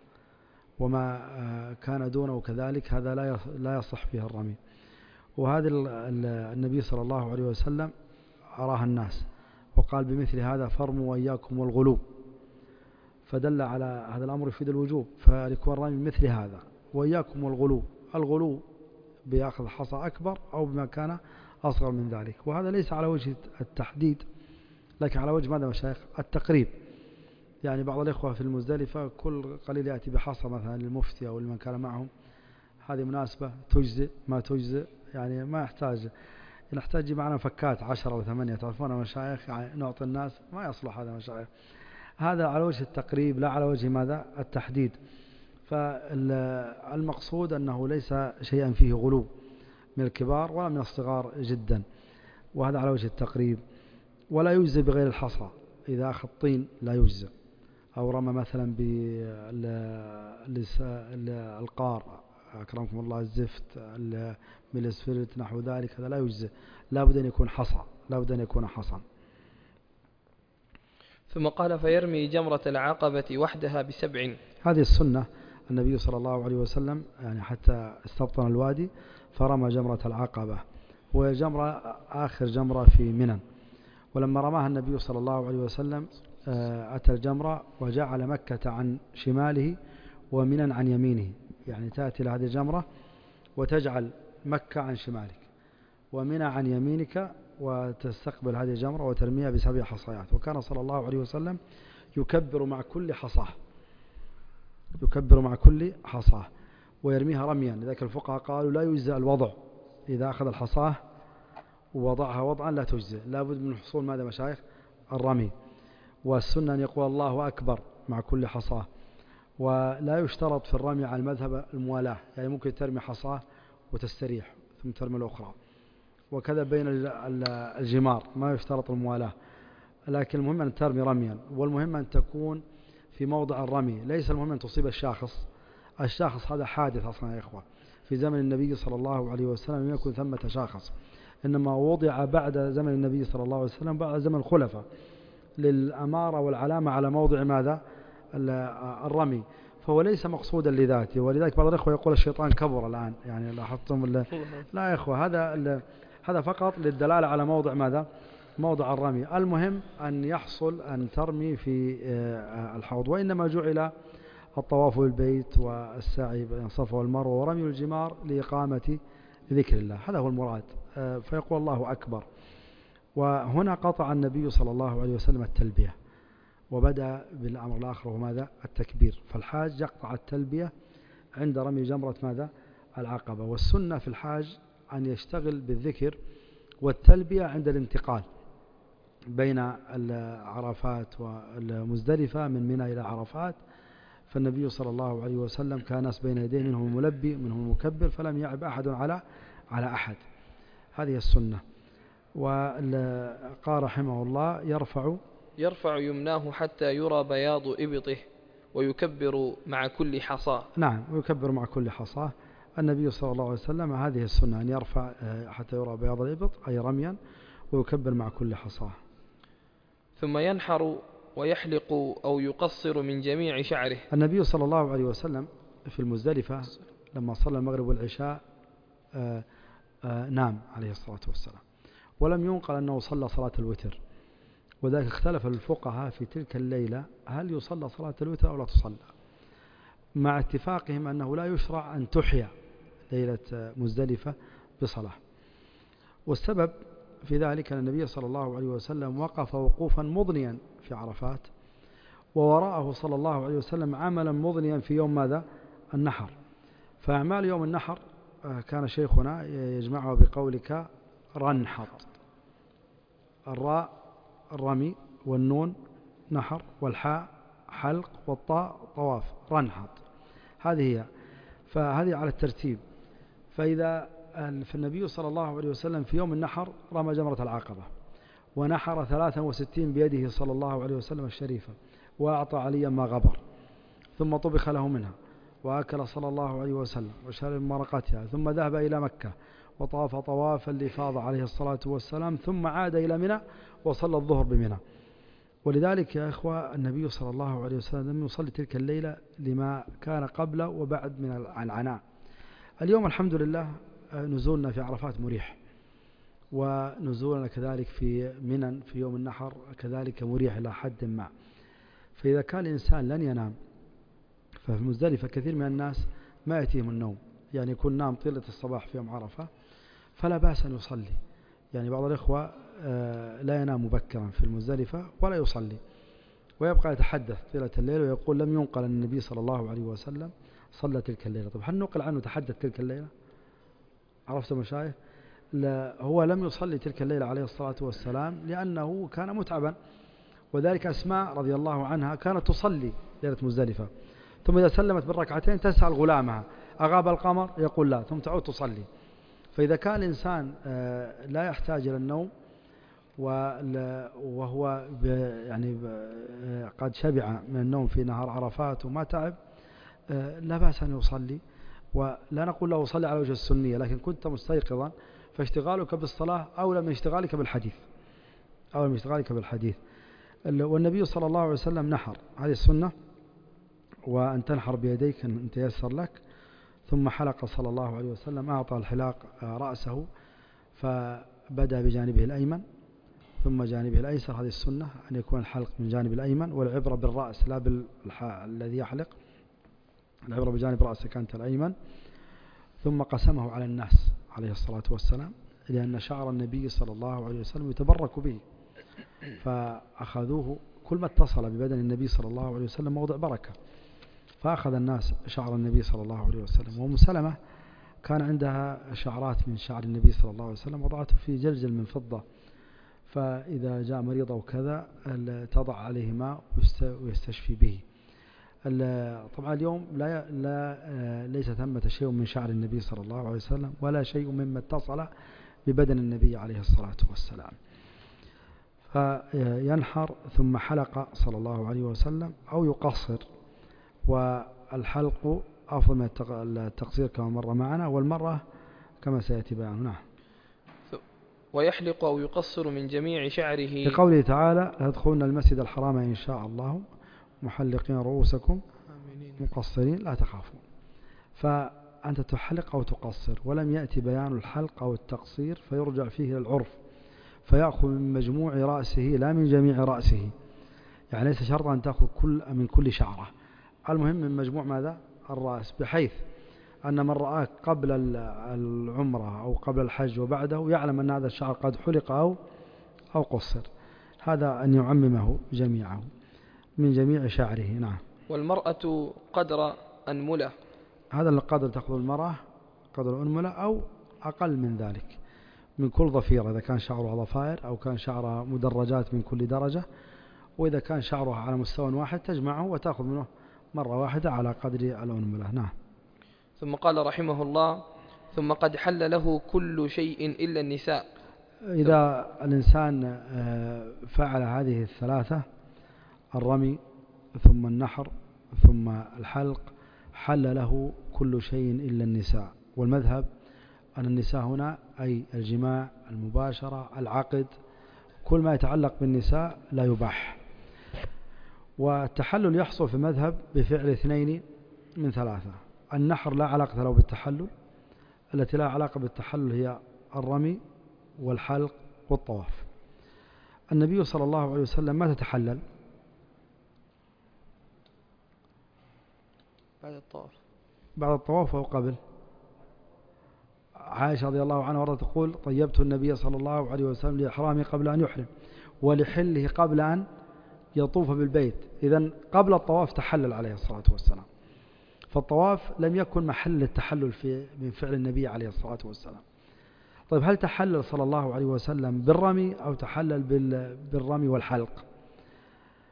Speaker 1: وما كان دونه كذلك هذا لا يصح فيه الرمي. وهذا النبي صلى الله عليه وسلم أراها الناس وقال بمثل هذا فرموا وإياكم والغلو، فدل على هذا الأمر يفيد الوجوب، فليكون الرمي مثل هذا وإياكم والغلو، الغلو بيأخذ حصى أكبر أو بما كان أصغر من ذلك. وهذا ليس على وجه التحديد لكن على وجه ماذا مشايخ التقريب. يعني بعض الإخوة في المزدلفة كل قليل يأتي بحصى مثلا للمفتي أو لمن كان معهم، هذه مناسبة تجزئ ما تجزئ، يعني ما يحتاج نحتاج معنا فكات عشرة أو ثمانية تعرفون مشايخ، يعني نعطي الناس ما يصلح هذا مشايخ. هذا على وجه التقريب لا على وجه ماذا التحديد. فالمقصود أنه ليس شيئا فيه غلو من الكبار ولا من الصغار جدا، وهذا على وجه التقريب. ولا يجزي بغير الحصى، إذا أخذ طين لا يجزي، أو رمى مثلا بالقار أكرمكم الله الزفت بالاسفلت نحو ذلك، هذا لا يجزي، لا بد أن يكون حصى، لا بد أن يكون حصى.
Speaker 2: ثم قال: فيرمي جمرة العقبة وحدها بسبع.
Speaker 1: هذه السنة النبي صلى الله عليه وسلم يعني حتى استبطن الوادي فرمى جمرة العقبة، وهي جمرة آخر جمرة في منى. ولما رماها النبي صلى الله عليه وسلم أتى الجمرة وجعل مكة عن شماله ومنى عن يمينه، يعني تأتي لهذه الجمرة وتجعل مكة عن شمالك ومنى عن يمينك وتستقبل هذه الجمرة وترميها بسبع حصيات. وكان صلى الله عليه وسلم يكبر مع كل حصاه، يكبر مع كل حصاه ويرميها رميا. لذلك الفقهاء قالوا لا يجزئ الوضع، إذا أخذ الحصاه ووضعها وضعا لا تجزئ، لا بد من حصول ماذا مشايخ الرمي. والسنة أن يقول الله أكبر مع كل حصاه. ولا يشترط في الرمي على المذهب الموالاة، يعني ممكن ترمي حصاه وتستريح ثم ترمي الأخرى، وكذا بين الجمار ما يشترط الموالاة، لكن المهم أن ترمي رميا، والمهم أن تكون في موضع الرمي، ليس المهم أن تصيب الشاخص. الشاخص هذا حادث أصلا يا إخوة، في زمن النبي صلى الله عليه وسلم لم يكن ثمة شاخص، إنما وضع بعد زمن النبي صلى الله عليه وسلم بعد زمن الخلفاء للأمارة والعلامة على موضع ماذا الرمي، فهو ليس مقصودا لذاته. ولذلك بعض الأخوة يقول الشيطان كبر الآن، يعني لاحظتم لا يا إخوة، هذا هذا فقط للدلالة على موضع ماذا موضع الرمي. المهم أن يحصل أن ترمي في الحوض، وإنما جعل الطواف بالبيت والسعي بين الصفا والمروة ورمي الجمار لإقامة ذكر الله، هذا هو المراد. فيقول الله أكبر. وهنا قطع النبي صلى الله عليه وسلم التلبية وبدأ بالأمر الآخر وهو ماذا التكبير. فالحاج يقطع التلبية عند رمي جمرة ماذا العقبة، والسنة في الحاج أن يشتغل بالذكر والتلبية عند الانتقال بين العرفات والمزدلفة من منى إلى عرفات. فالنبي صلى الله عليه وسلم كان ناس بين يديه منهم الملبي منهم المكبر، فلم يعب أحد على على أحد، هذه السنة. وقال رحمه الله يرفع
Speaker 2: يرفع يمناه حتى يرى بياض إبطه ويكبر مع كل حصاه.
Speaker 1: نعم، ويكبر مع كل حصاه. النبي صلى الله عليه وسلم هذه السنة أن يرفع حتى يرى بياض الإبط أي رميا، ويكبر مع كل حصاه.
Speaker 2: ثم ينحر ويحلق أو يقصر من جميع شعره.
Speaker 1: النبي صلى الله عليه وسلم في المزدلفة لما صلى المغرب والعشاء آآ آآ نام عليه الصلاة والسلام، ولم ينقل أنه صلى صلاة الوتر، وذلك اختلف الفقهاء في تلك الليلة هل يصلى صلاة الوتر أو لا تصلى، مع اتفاقهم أنه لا يشرع أن تحيا ليلة مزدلفة بصلاة. والسبب في ذلك أن النبي صلى الله عليه وسلم وقف وقوفا مضنيا في عرفات، ووراءه صلى الله عليه وسلم عملا مضنيا في يوم ماذا النحر. فأعمال يوم النحر كان شيخنا يجمعها بقولك رنحط، الراء الرمي والنون نحر والحاء حلق والطاء طواف، رنحط هذه هي. فهذه على الترتيب. فإذا فالنبي صلى الله عليه وسلم في يوم النحر رمى جمرة العقبة ونحر ثلاثا وستين بيده صلى الله عليه وسلم الشريفة، وأعطى عليا ما غبر، ثم طبخ له منها وأكل صلى الله عليه وسلم وشرب مرقتها، ثم ذهب إلى مكة وطاف طوافا لإفاضة عليه الصلاة والسلام، ثم عاد إلى منى وصلى الظهر بمنى. ولذلك يا إخوة النبي صلى الله عليه وسلم لم يصلي تلك الليلة لما كان قبل وبعد من العناء. اليوم الحمد لله نزولنا في عرفات مريح، ونزولنا كذلك في منى في يوم النحر كذلك مريح إلى حد ما. فإذا كان الإنسان لن ينام، ففي مزدلفة كثير من الناس ما يأتيهم النوم، يعني يكون نام طيلة الصباح في يوم عرفة، فلا بأس أن يصلي. يعني بعض الإخوة لا ينام مبكرا في المزدلفة ولا يصلي، ويبقى يتحدث طيلة الليل ويقول لم ينقل أن النبي صلى الله عليه وسلم صلى تلك الليلة. طب هل نقل عنه تحدث تلك الليلة؟ عرفت مشايخ؟ لا، هو لم يصلي تلك الليلة عليه الصلاة والسلام لأنه كان متعبا. وذلك أسماء رضي الله عنها كانت تصلي ليلة مزدلفة، ثم إذا سلمت بالركعتين تسأل غلامها أغاب القمر؟ يقول لا، ثم تعود تصلي. فإذا كان الإنسان لا يحتاج إلى النوم وهو يعني قد شبع من النوم في نهار عرفات وما تعب، لا بأس أن يصلي. ولا نقول له صلي على وجه السنية، لكن كنت مستيقظا فاشتغالك بالصلاة أولى من اشتغالك بالحديث أولى من اشتغالك بالحديث. والنبي صلى الله عليه وسلم نحر، هذه السنة، وأن تنحر بيديك أن تيسر لك. ثم حلق صلى الله عليه وسلم، أعطى الحلاق رأسه فبدأ بجانبه الأيمن ثم جانبه الأيسر. هذه السنة أن يكون الحلق من جانب الأيمن، والعبرة بالرأس لا بالذي يحلق، العبرة بجانب رأسه كانت الأيمن. ثم قسمه على الناس عليه الصلاة والسلام، لأن شعر النبي صلى الله عليه وسلم يتبرك به، فأخذوه كل ما اتصل ببدن النبي صلى الله عليه وسلم موضع بركة، فأخذ الناس شعر النبي صلى الله عليه وسلم. وأم سلمة كان عندها شعرات من شعر النبي صلى الله عليه وسلم وضعته في جلجل من فضة، فإذا جاء مريض أو كذا تضع عليه ماء ويستشفي به. طبعا اليوم لا لا ليس ثمة شيء من شعر النبي صلى الله عليه وسلم ولا شيء مما اتصل ببدن النبي عليه الصلاة والسلام. فينحر ثم حلق صلى الله عليه وسلم أو يقصر، والحلق أفضل من التقصير كما مر معنا، والمرة كما سيأتي بيانه. نعم.
Speaker 2: ويحلق أو يقصر من جميع شعره،
Speaker 1: لقوله تعالى لتدخلن المسجد الحرام إن شاء الله محلقين رؤوسكم مقصرين لا تخافون. فأنت تحلق أو تقصر، ولم يأتي بيان الحلق أو التقصير، فيرجع فيه للعرف، فيأخذ من مجموع رأسه لا من جميع رأسه. يعني ليس شرطا أن تأخذ كل من كل شعرة، المهم من مجموع ماذا؟ الرأس، بحيث أن من رآك قبل العمرة أو قبل الحج وبعده يعلم أن هذا الشعر قد حلق أو أو قصر. هذا أن يعممه جميعه من جميع شعره. نعم.
Speaker 2: والمرأة قدر أنملة،
Speaker 1: هذا القدر تأخذ المرأة قدر أنملة أو أقل من ذلك من كل ضفيرة، إذا كان شعرها ضفائر أو كان شعرها مدرجات من كل درجة. وإذا كان شعرها على مستوى واحد تجمعه وتأخذ منه مرة واحدة على قدر الأنملة. نعم.
Speaker 2: ثم قال رحمه الله: ثم قد حل له كل شيء إلا النساء.
Speaker 1: إذا الإنسان فعل هذه الثلاثة، الرمي ثم النحر ثم الحلق، حل له كل شيء إلا النساء. والمذهب أن النساء هنا أي الجماع، المباشرة، العقد، كل ما يتعلق بالنساء لا يباح. والتحلل يحصل في المذهب بفعل اثنين من ثلاثة. النحر لا علاقة له بالتحلل، التي لا علاقة بالتحلل هي الرمي والحلق والطواف. النبي صلى الله عليه وسلم ما تتحلل
Speaker 2: بعد الطواف
Speaker 1: بعد الطواف أو قبل. عائشة رضي الله عنها ورضي تقول: طيبت النبي صلى الله عليه وسلم لإحرامه قبل أن يحرم ولحله قبل أن يطوف بالبيت. إذن قبل الطواف تحلل عليه الصلاة والسلام، فالطواف لم يكن محل التحلل في من فعل النبي عليه الصلاة والسلام. طيب هل تحلل صلى الله عليه وسلم بالرمي أو تحلل بالرمي والحلق؟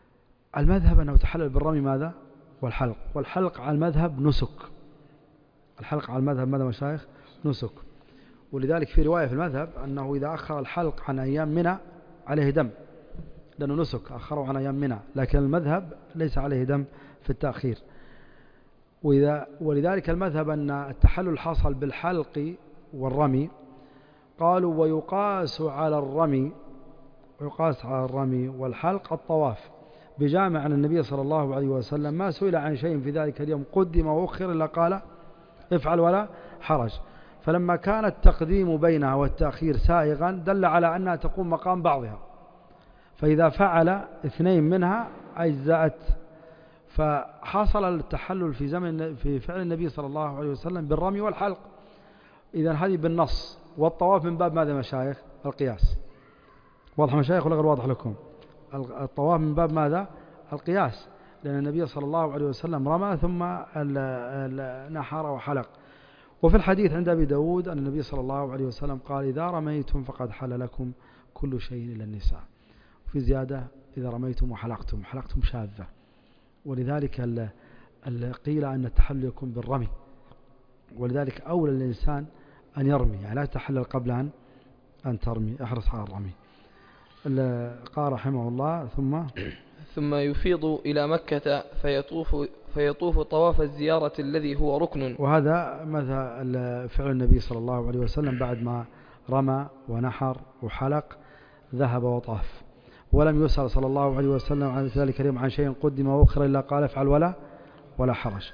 Speaker 1: المذهب أنه تحلل بالرمي ماذا؟ والحلق. والحلق على المذهب نسك، الحلق على المذهب ماذا مشايخ؟ نسك. ولذلك في رواية في المذهب أنه إذا أخر الحلق عن أيام منى عليه دم، لأنه نسك أخره عن أيام منى، لكن المذهب ليس عليه دم في التأخير. وإذا ولذلك المذهب أن التحلل حصل بالحلق والرمي، قالوا ويقاس على الرمي ويقاس على الرمي والحلق الطواف، بجامع أن النبي صلى الله عليه وسلم ما سئل عن شيء في ذلك اليوم قدم وأخر إلا قال افعل ولا حرج. فلما كان التقديم بينها والتأخير سائغا دل على أنها تقوم مقام بعضها، فإذا فعل اثنين منها أجزأت. فحصل التحلل في زمن في فعل النبي صلى الله عليه وسلم بالرمي والحلق. إذن هذه بالنص. والطواف من باب ماذا مشايخ؟ القياس. واضح مشايخ ولا غير واضح لكم؟ الطواف من باب ماذا؟ القياس، لأن النبي صلى الله عليه وسلم رمى ثم نحر وحلق. وفي الحديث عند أبي داود أن النبي صلى الله عليه وسلم قال إذا رميتم فقد حل لكم كل شيء إلا النساء. وفي زيادة إذا رميتم وحلقتم، حلقتم شاذة. ولذلك قيل أن التحلل يكون بالرمي، ولذلك أولى الإنسان أن يرمي، يعني لا تحلل قبل أن أن ترمي، احرص على الرمي. قال رحمه الله ثم
Speaker 2: ثم يفيض إلى مكة فيطوف فيطوف طواف الزيارة الذي هو ركن.
Speaker 1: وهذا مثل فعل النبي صلى الله عليه وسلم بعد ما رمى ونحر وحلق ذهب وطاف، ولم يسأل صلى الله عليه وسلم عن ذلك اليوم عن شيء قدم وأخر إلا قال افعل ولا ولا حرج.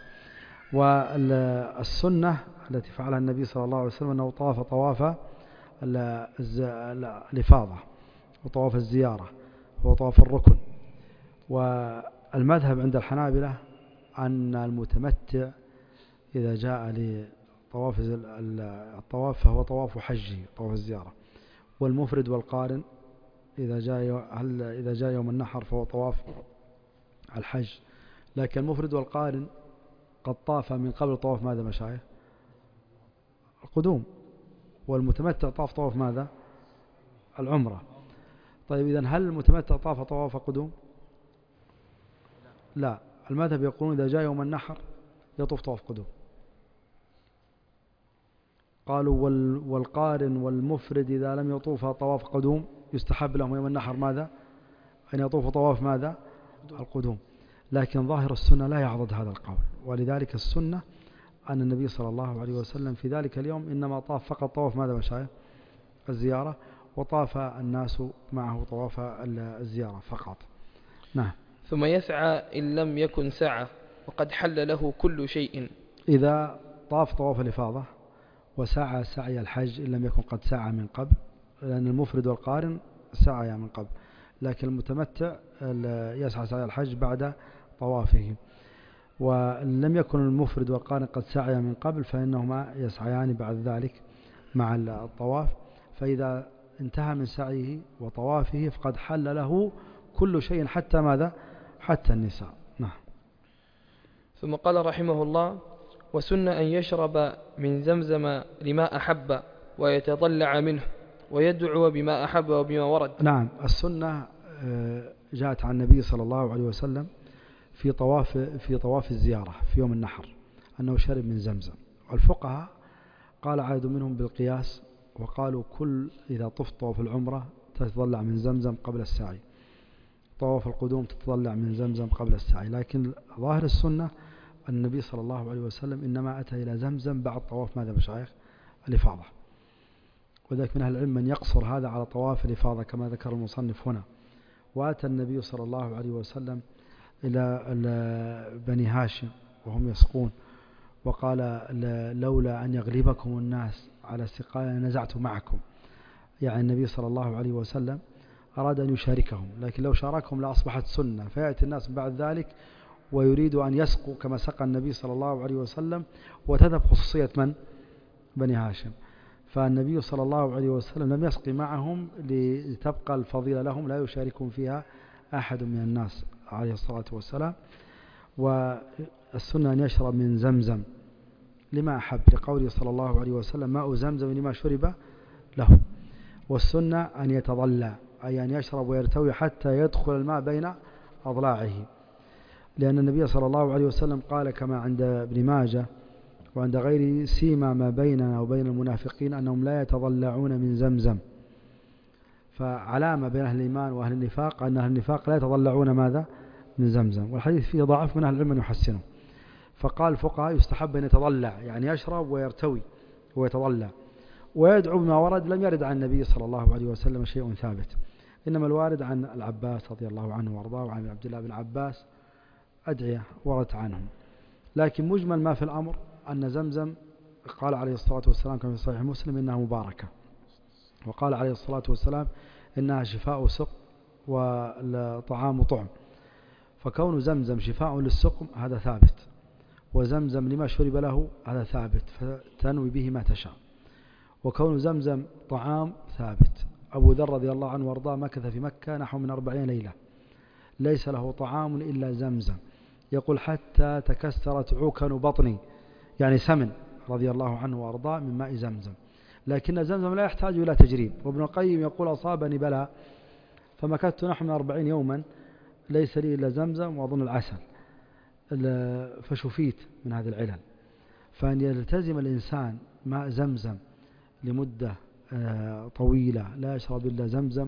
Speaker 1: والسنة التي فعلها النبي صلى الله عليه وسلم أنه طاف طواف الإفاضة وطواف الزيارة وطواف الركن. والمذهب عند الحنابلة أن المتمتع إذا جاء لطواف الطواف فهو طواف حجه طواف الزيارة، والمفرد والقارن إذا جاء هل إذا جاء يوم النحر فهو طواف الحج. لكن المفرد والقارن قد طاف من قبل طواف ماذا مشايخ؟ القدوم. والمتمتع طاف طواف ماذا؟ العمرة. طيب إذن هل المتمتع طاف طواف قدوم؟ لا، المذهب يقولون إذا جاء يوم النحر يطوف طواف قدوم. قالوا والقارن والمفرد إذا لم يطوف طواف قدوم يستحب لهم يوم النحر ماذا؟ أن يطوف طواف ماذا؟ القدوم. لكن ظاهر السنة لا يعضد هذا القول، ولذلك السنة أن النبي صلى الله عليه وسلم في ذلك اليوم إنما طاف فقط طواف ماذا مشايخ؟ الزيارة، وطاف الناس معه طواف الزيارة فقط. نعم.
Speaker 2: ثم يسعى إن لم يكن سعى وقد حل له كل شيء.
Speaker 1: إذا طاف طواف الإفاضة وسعى سعي الحج إن لم يكن قد سعى من قبل، لأن المفرد والقارن سعى من قبل، لكن المتمتع يسعى سعي الحج بعد طوافه. وإن لم يكن المفرد والقارن قد سعي من قبل فإنهما يسعيان بعد ذلك مع الطواف. فإذا انتهى من سعيه وطوافه فقد حل له كل شيء حتى ماذا؟ حتى النساء. نعم.
Speaker 2: ثم قال رحمه الله وسن أن يشرب من زمزم لما أحب ويتضلع منه ويدعو بما أحب وبما ورد.
Speaker 1: نعم. السنة جاءت عن النبي صلى الله عليه وسلم في طواف في طواف الزيارة في يوم النحر أنه شرب من زمزم. والفقهاء قال عاد منهم بالقياس، وقالوا كل إذا طفت طواف العمرة تتضلع من زمزم قبل السعي، طواف القدوم تتضلع من زمزم قبل السعي. لكن ظاهر السنة النبي صلى الله عليه وسلم إنما أتى إلى زمزم بعد طواف ماذا مشايخ؟ الإفاضة. وذلك من أهل العلم من يقصر هذا على طواف الإفاضة كما ذكر المصنف هنا. وأتى النبي صلى الله عليه وسلم إلى بني هاشم وهم يسقون، وقال لولا أن يغلبكم الناس على سقايا نزعت معكم. يعني النبي صلى الله عليه وسلم أراد أن يشاركهم، لكن لو شاركهم لأصبحت سنة، فيأتي الناس بعد ذلك ويريد أن يسقوا كما سقى النبي صلى الله عليه وسلم، وتذهب خصوصية من؟ بني هاشم. فالنبي صلى الله عليه وسلم لم يسقي معهم لتبقى الفضيلة لهم لا يشاركهم فيها أحد من الناس عليه الصلاة والسلام. والسنة أن يشرب من زمزم لما أحب، لقوله صلى الله عليه وسلم ماء زمزم لما شرب له. والسنة أن يتضلع، أي أن يشرب ويرتوي حتى يدخل الماء بين أضلاعه، لأن النبي صلى الله عليه وسلم قال كما عند ابن ماجه وعند غيره سيما ما بيننا وبين المنافقين أنهم لا يتضلعون من زمزم. فعلامة بين أهل الإيمان وأهل النفاق أن أهل النفاق لا يتضلعون ماذا؟ من زمزم. والحديث فيه ضعف من أهل العلم يحسنه. فقال الفقهاء يستحب أن يتضلع، يعني يشرب ويرتوي ويتضلع ويدعو بما ورد. لم يرد عن النبي صلى الله عليه وسلم شيء ثابت، إنما الوارد عن العباس رضي الله عنه وارضاه وعن عبد الله بن عباس أدعية وردت عنهم. لكن مجمل ما في الأمر أن زمزم قال عليه الصلاة والسلام كما في صحيح مسلم إنها مباركة، وقال عليه الصلاة والسلام إنها شفاء سق وطعام طعم. فكون زمزم شفاء للسقم هذا ثابت، وزمزم لما شرب له هذا ثابت، فتنوي به ما تشاء. وكون زمزم طعام ثابت. أبو ذر رضي الله عنه وارضاه مكث في مكة نحو من أربعين ليلة ليس له طعام إلا زمزم، يقول حتى تكسرت عوكن بطني، يعني سمن رضي الله عنه وارضاه من ماء زمزم. لكن زمزم لا يحتاج إلى تجريب. وابن القيم يقول أصابني بلاء فمكثت نحو من أربعين يوما ليس لي إلا زمزم وأظن العسل، فشفيت من هذه العلل. فأن يلتزم الإنسان ماء زمزم لمدة طويلة لا يشرب إلا زمزم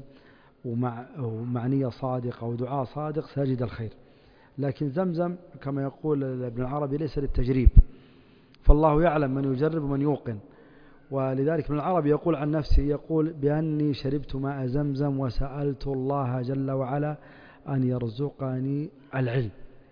Speaker 1: ومع نية صادقة ودعاء صادق سيجد الخير. لكن زمزم كما يقول ابن العربي ليس للتجريب، فالله يعلم من يجرب ومن يوقن. ولذلك ابن العربي يقول عن نفسه يقول بأني شربت ماء زمزم وسألت الله جل وعلا أن يرزقني العلم،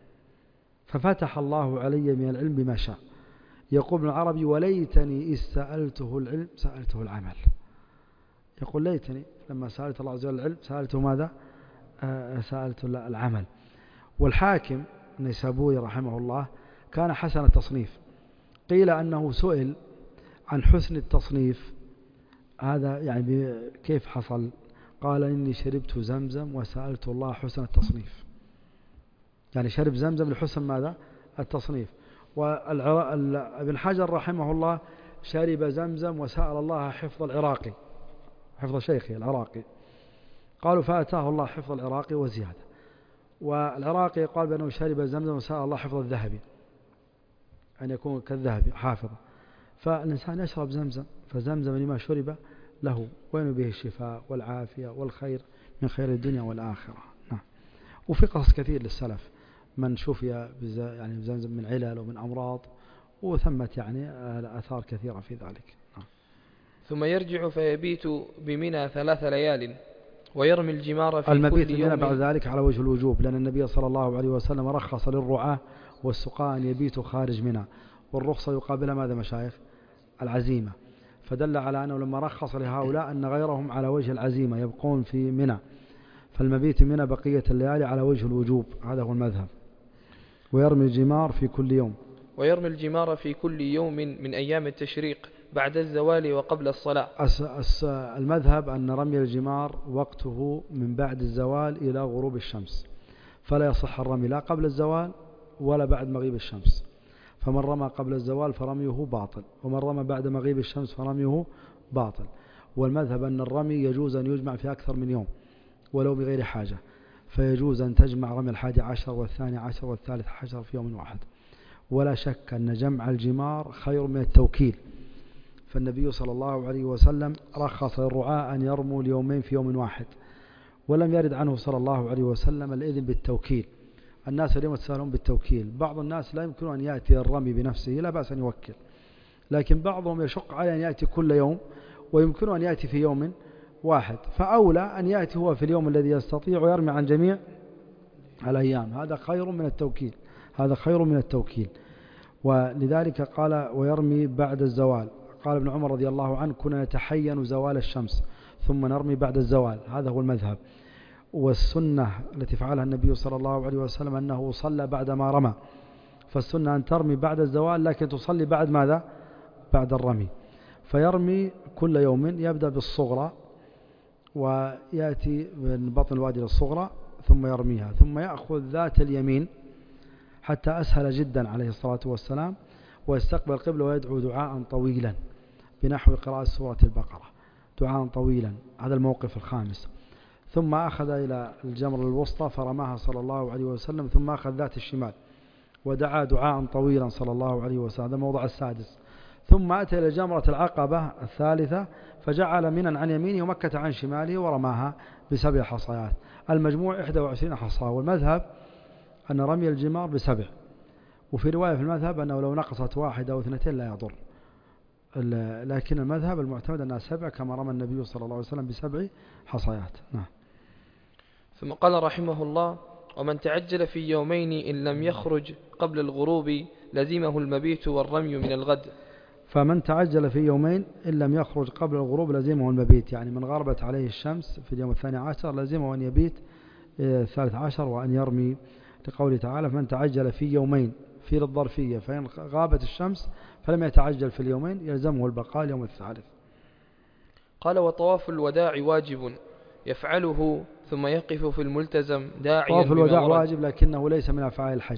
Speaker 1: ففتح الله علي من العلم بما شاء. يقول ابن العربي وليتني إذ سألته العلم سألته العمل. يقول ليتني لما سألت الله عز وجل العلم سألته ماذا؟ آه سألته العمل. والحاكم النيسابوري رحمه الله كان حسن التصنيف. قيل أنه سئل عن حسن التصنيف هذا يعني كيف حصل؟ قال إني شربت زمزم وسألت الله حسن التصنيف، يعني شرب زمزم لحسن ماذا؟ التصنيف. وابن حجر رحمه الله شرب زمزم وسأل الله حفظ العراقي، حفظ شيخه العراقي. قالوا فأتاه الله حفظ العراقي وزيادة. والعراقي قال بأنه شرب زمزم وسأل الله حفظ الذهبي، أن يكون كالذهبي حافظا. فالإنسان يشرب زمزم، فزمزم لما شرب له وين به الشفاء والعافية والخير من خير الدنيا والآخرة. نعم. وفي قصص كثير للسلف من شفي يعني زمزم من علل ومن أمراض، وثمت يعني آثار كثيرة في ذلك. نعم.
Speaker 2: ثم يرجع فيبيت بمنى ثلاث ليال ويرمي الجمار في
Speaker 1: المبيت
Speaker 2: كل يوم.
Speaker 1: بعد ذلك على وجه الوجوب، لأن النبي صلى الله عليه وسلم رخص للرعاة والسقاء أن يبيتوا خارج منى، والرخصة يقابلها ماذا مشايخ؟ العزيمة. فدل على أنه لما رخص لهؤلاء أن غيرهم على وجه العزيمة يبقون في منى، فالمبيت منى بقية الليالي على وجه الوجوب، هذا هو المذهب. ويرمي الجمار في كل يوم
Speaker 2: ويرمي الجمار في كل يوم من أيام التشريق بعد الزوال وقبل الصلاة.
Speaker 1: أس أس المذهب أن رمي الجمار وقته من بعد الزوال إلى غروب الشمس، فلا يصح الرمي لا قبل الزوال ولا بعد مغيب الشمس. فمن رمى قبل الزوال فرميه باطل، ومن رمى بعد مغيب الشمس فرميه باطل. والمذهب أن الرمي يجوز أن يجمع في أكثر من يوم ولو بغير حاجة، فيجوز أن تجمع رمي الحادي عشر والثاني عشر والثالث عشر في يوم واحد. ولا شك أن جمع الجمار خير من التوكيل، فالنبي صلى الله عليه وسلم رخص للرعاة أن يرموا اليومين في يوم واحد، ولم يرد عنه صلى الله عليه وسلم الإذن بالتوكيل. الناس اليوم يتساهلون بالتوكيل، بعض الناس لا يمكن أن يأتي الرمي بنفسه لا بأس أن يوكل، لكن بعضهم يشق عليه أن يأتي كل يوم ويمكن أن يأتي في يوم واحد، فأولى أن يأتي هو في اليوم الذي يستطيع ويرمي عن جميع الأيام. هذا خير من التوكيل، هذا خير من التوكيل. ولذلك قال ويرمي بعد الزوال. قال ابن عمر رضي الله عنه كنا نتحين زوال الشمس ثم نرمي بعد الزوال، هذا هو المذهب. والسنة التي فعلها النبي صلى الله عليه وسلم أنه صلى بعد ما رمى، فالسنة أن ترمي بعد الزوال لكن تصلي بعد ماذا؟ بعد الرمي. فيرمي كل يوم، يبدأ بالصغرى ويأتي من بطن الوادي للصغرى ثم يرميها، ثم يأخذ ذات اليمين حتى أسهل جدا عليه الصلاة والسلام، ويستقبل القبلة ويدعو دعاء طويلا بنحو قراءة سورة البقرة، دعاء طويلا. هذا الموقف الخامس. ثم أخذ إلى الجمر الوسطى فرماها صلى الله عليه وسلم، ثم أخذ ذات الشمال ودعا دعاء طويلا صلى الله عليه وسلم، هذا الموضع السادس. ثم أتى إلى جمرة العقبة الثالثة فجعل منى عن يمينه ومكة عن شماله ورماها بسبع حصيات، المجموع إحدى وعشرين حصاة. والمذهب أن رمي الجمار بسبع، وفي رواية في المذهب أنه لو نقصت واحدة أو اثنتين لا يضر، لكن المذهب المعتمد أنها سبع كما رمى النبي صلى الله عليه وسلم بسبع حصيات. نعم.
Speaker 2: ثم قال رحمه الله: ومن تعجل في يومين إن لم يخرج قبل الغروب لزمه المبيت والرمي من الغد.
Speaker 1: فمن تعجل في يومين إن لم يخرج قبل الغروب لزمه المبيت، يعني من غربت عليه الشمس في اليوم الثاني عشر لزمه أن يبيت الثالث عشر وأن يرمي، لقوله تعالى: فمن تعجل في يومين في الظرفية، فإن غابت الشمس فلم يتعجل في اليومين يلزمه البقاء اليوم الثالث.
Speaker 2: قال: وطواف الوداع واجب يفعله ثم يقف في الملتزم داعيا.
Speaker 1: طواف الوداع واجب لكنه ليس من أفعال الحج.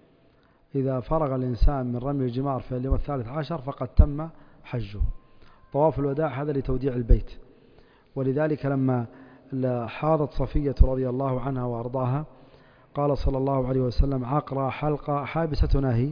Speaker 1: إذا فرغ الإنسان من رمي الجمار في اليوم الثالث عشر فقد تم حجه. طواف الوداع هذا لتوديع البيت، ولذلك لما حاضت صفية رضي الله عنها وأرضاها قال صلى الله عليه وسلم: عقرى حلقة حابستنا هي،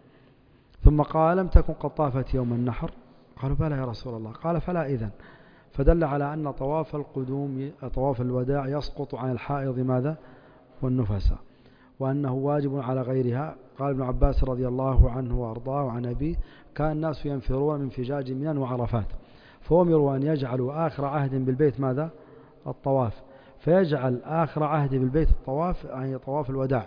Speaker 1: ثم قال: لم تكن قد طافت يوم النحر؟ قالوا: بلى يا رسول الله. قال: فلا إذن. فدل على أن طواف القدوم طواف الوداع يسقط عن الحائض ماذا؟ والنفساء، وأنه واجب على غيرها. قال ابن عباس رضي الله عنه وأرضاه وعن أبيه: كان الناس ينفرون من فجاج منى وعرفات، فأمروا أن يجعلوا آخر عهد بالبيت ماذا؟ الطواف، فيجعل آخر عهد بالبيت الطواف، يعني طواف الوداع.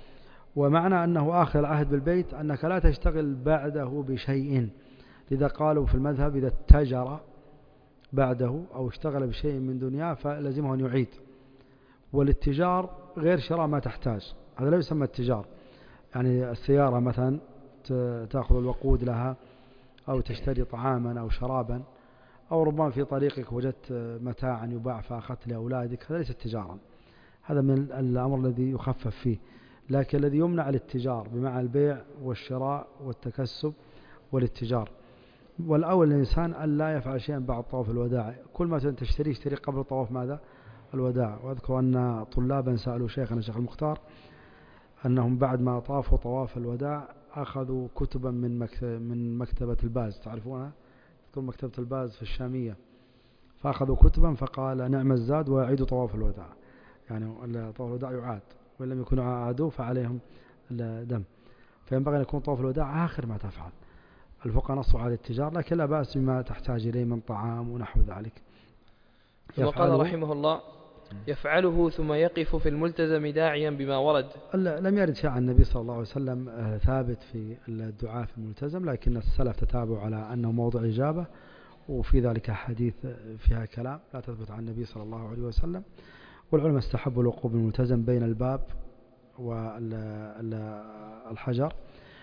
Speaker 1: ومعنى أنه آخر العهد بالبيت أنك لا تشتغل بعده بشيء، لذا قالوا في المذهب إذا اتجر بعده أو اشتغل بشيء من دنياه فلزمه أن يعيد. والاتجار غير شراء ما تحتاج، هذا لا يسمى التجار. يعني السيارة مثلا تأخذ الوقود لها أو تشتري طعاما أو شرابا، أو ربما في طريقك وجدت متاعا يباع فأخذت لأولادك، هذا ليس التجارا، هذا من الأمر الذي يخفف فيه. لكن الذي يمنع الاتجار بمعنى البيع والشراء والتكسب والاتجار. والأول الإنسان أن لا يفعل شيئا بعد طواف الوداع، كل ما تشتري اشتري قبل طواف ماذا؟ الوداع. وأذكر أن طلابا سألوا شيخنا الشيخ المختار أنهم بعد ما طافوا طواف الوداع أخذوا كتبا من من مكتبة الباز، تعرفونها؟ تذكر مكتبة الباز في الشامية، فأخذوا كتبا فقال: نعم الزاد ويعيدوا طواف الوداع، يعني طواف الوداع يعاد، وإن لم يكونوا عادوا فعليهم الدم. فينبغي أن يكون طواف الوداع آخر ما تفعل. الفقهاء نصوا على التجار، لكن لا بأس بما تحتاج إليه من طعام ونحو ذلك.
Speaker 2: ثم قال رحمه الله: يفعله ثم يقف في الملتزم داعيا بما ورد.
Speaker 1: لم يرد شيء عن النبي صلى الله عليه وسلم ثابت في الدعاء في الملتزم، لكن السلف تتابعوا على أنه موضع إجابة، وفي ذلك حديث فيها كلام لا تثبت عن النبي صلى الله عليه وسلم. والعلماء استحبوا الوقوف بالملتزم بين الباب والحجر،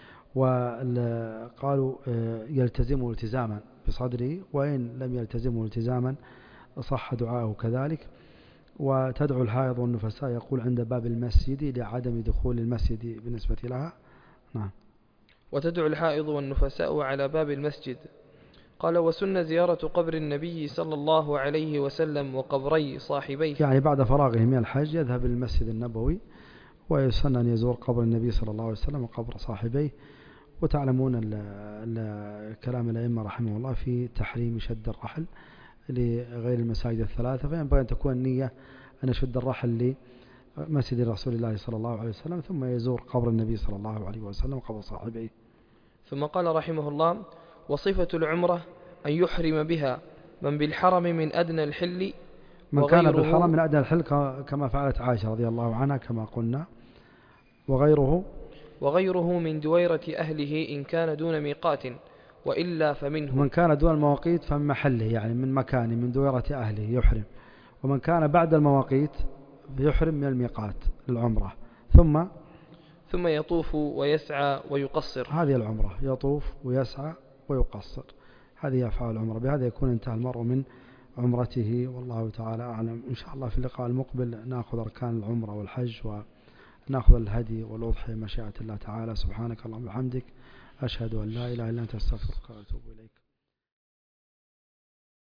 Speaker 1: وقالوا يلتزمه التزاما بصدره، وإن لم يلتزمه التزاما صح دعاءه كذلك. وتدعو الحائض والنفساء يقول عند باب المسجد لعدم دخول المسجد بالنسبة لها. نعم.
Speaker 2: وتدعو الحائض والنفساء على باب المسجد. قال: وسن زيارة قبر النبي صلى الله عليه وسلم وقبري صاحبيه،
Speaker 1: يعني بعد فراغه من الحج يذهب للمسجد النبوي، ويسن أن يزور قبر النبي صلى الله عليه وسلم وقبر صاحبيه. وتعلمون كلام الأئمة رحمه الله في تحريم شد الرحل لغير المساجد الثلاثة، فينبغي أن تكون النية أن يشد الرحل لمسجد رسول الله صلى الله عليه وسلم، ثم يزور قبر النبي صلى الله عليه وسلم وقبر صاحبيه.
Speaker 2: ثم قال رحمه الله: وصفة العمرة أن يحرم بها من بالحرم من أدنى الحل،
Speaker 1: من كان بالحرم من أدنى الحل كما فعلت عائشة رضي الله عنها كما قلنا، وغيره
Speaker 2: وغيره من دويرة أهله إن كان دون ميقات، وإلا فمنه.
Speaker 1: من كان دون المواقيت فمن محله، يعني من مكانه من دويرة أهله يحرم. ومن كان بعد المواقيت يحرم من الميقات للعمرة، ثم
Speaker 2: ثم يطوف ويسعى ويقصر.
Speaker 1: هذه العمرة، يطوف ويسعى ويقصر، هذه أفعال العمرة. بهذا يكون انتهى المرء من عمرته، والله تعالى أعلم. إن شاء الله في اللقاء المقبل نأخذ أركان العمرة والحج، ونأخذ الهدي والأضحية مشيئة الله تعالى. سبحانك اللهم وبحمدك، أشهد أن لا إله إلا أنت، أستغفرك وأتوب إليك.